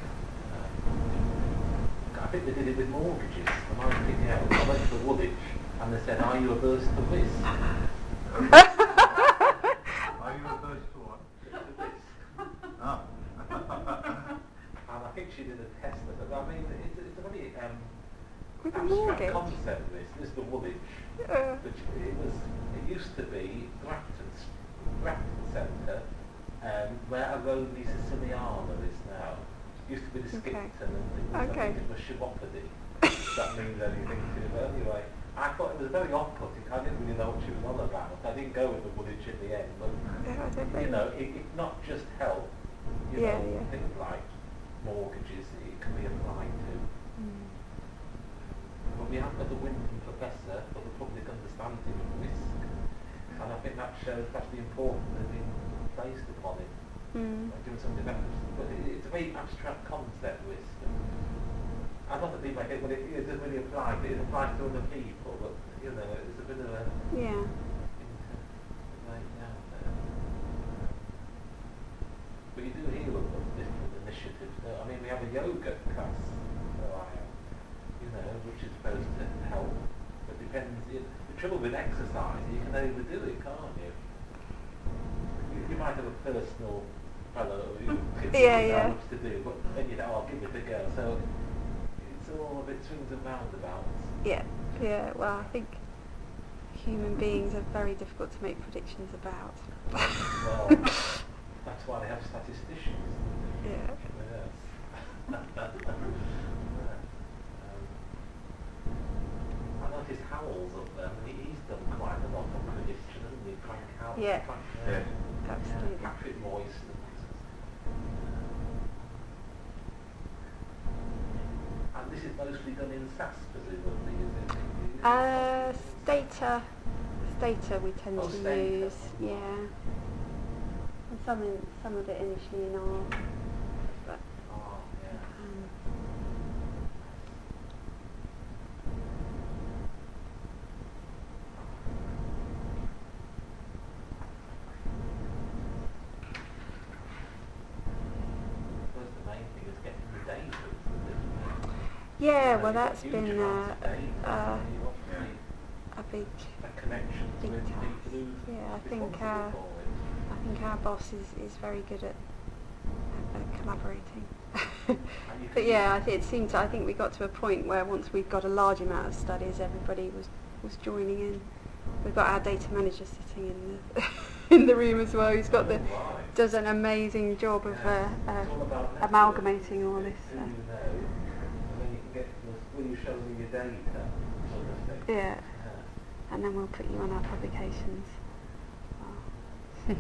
Um, I think they did it with mortgages. And I was thinking, out, I went to Woolwich, and they said, are you averse to risk? Are you averse to what? To risk. Ah. And I think she did a test of it. I mean, it's, it's a very um, With a abstract mortgage? concept, this. This is the Woolwich. Uh, Which it was, it used to be Grafton, Grafton Centre, um, where Aroni Siciliana is now. It used to be the Okay. Skipton, and it was, Okay. I think it was Shibopody. If that means anything to you. But anyway, I thought it was very off-putting. I didn't really know what she was on about. I didn't go with the Woolwich in the end, but yeah, I don't you know. know, it, it not just help, you Yeah, know, yeah. things like mortgages, it can be applied to. Mm. But we have got the Wyndham Professor for the Public Understanding of Risk, and I think that shows that's the importance that has been placed upon it. Mm. Like doing something about it. But it, it's a very abstract concept, risk. And I don't think like it, when it, it doesn't really apply, but it applies to other people, but you know, it's a bit of a Yeah. thing to lay down there. But but you do hear of of different initiatives. Uh, I mean, we have a yoga class, where I am, you know, which is supposed to help, but depends. It, the trouble with exercise, you can overdo it, can't you? You, you might have a personal fellow who Yeah, yeah. loves to do, but then you know, I'll give it a go. So it's all a bit swings and roundabouts. Yeah, yeah. Well, I think human beings are very difficult to make predictions about. Well, that's why they have statisticians. Yeah. Yes. um, I noticed Howell's up there. I mean, he's done quite a lot on prediction, hasn't he? Frank Howell. Yeah. Frank, Yes. Absolutely. Yeah, Patrick Moyse. And this is mostly done in S A S, presumably, is it? Is it Uh, in Stata, Stata we tend Oh, to Stata. use, yeah. And some in, some of it initially in R, but Oh, yeah. um, Suppose the main thing is getting the data. isn't it? yeah, You know, well you've got that's huge been amounts uh, of data, uh, and you want to make a big, a connection big with task. people who Yeah, I think uh, responsible for it. I think our boss is, is very good at, at collaborating. And you But can yeah, I use- think it seemed to, I think we got to a point where once we'd got a large amount of studies, everybody was, was joining in. We've got our data manager sitting in the in the room as well. He's got the Right. does an amazing job of uh, uh, It's all about network, amalgamating all isn't it? this. Who Uh, you know, and then you can get, will you show me your data, sort of thing. yeah, Yeah. and then we'll put you on our publications. Wow.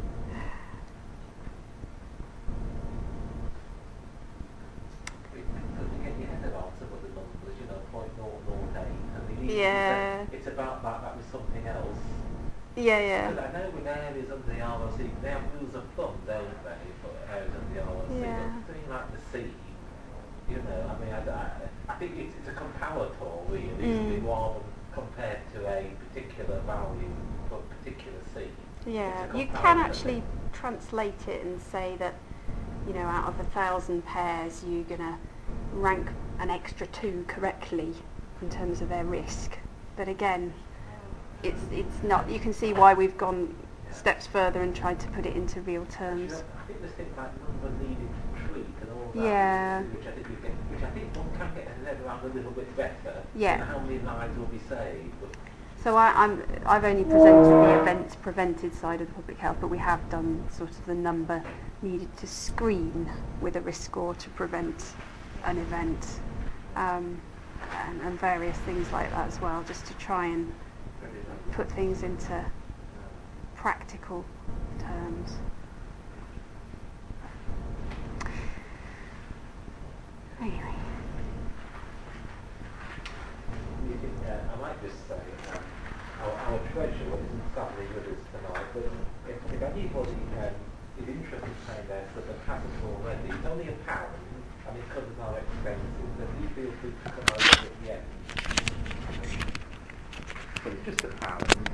Because you get your head around some of the numbers, you know, point zero zero eight, and you need Yeah. to say it's about that, that was something else. Yeah, yeah, Because I know with areas under the R O C, they have rules of thumb, don't they, for areas under the R O C, Yeah. but something like the sea, you know, I mean, I, I, I think it's, it's a comparator really, isn't it, Mm. rather than compared to a particular value for a particular sea. yeah. It's a You can comparison. actually translate it and say that, you know, out of a thousand pairs, you're gonna rank an extra two correctly in terms of their risk. But again, it's it's not. You can see why we've gone steps further and tried to put it into real You terms. know, I think there's things like number needed to treat and all that, Yeah. which I think you get, which I think one can get his head around a little bit better. Yeah. And how many lives will be saved? But So I, I'm, I've only presented the events prevented side of the public health, but we have done sort of the number needed to screen with a risk score to prevent an event, um, and, and various things like that as well, just to try and put things into practical terms. Anyway. you think, uh, I might just say, um, our, our treasurer isn't sadly with us tonight, but if, if anybody um, is interested in paying their sort of has it already, it's only a pound, and it covers our expenses, then you feel free to come over at the end. But it's just a pound.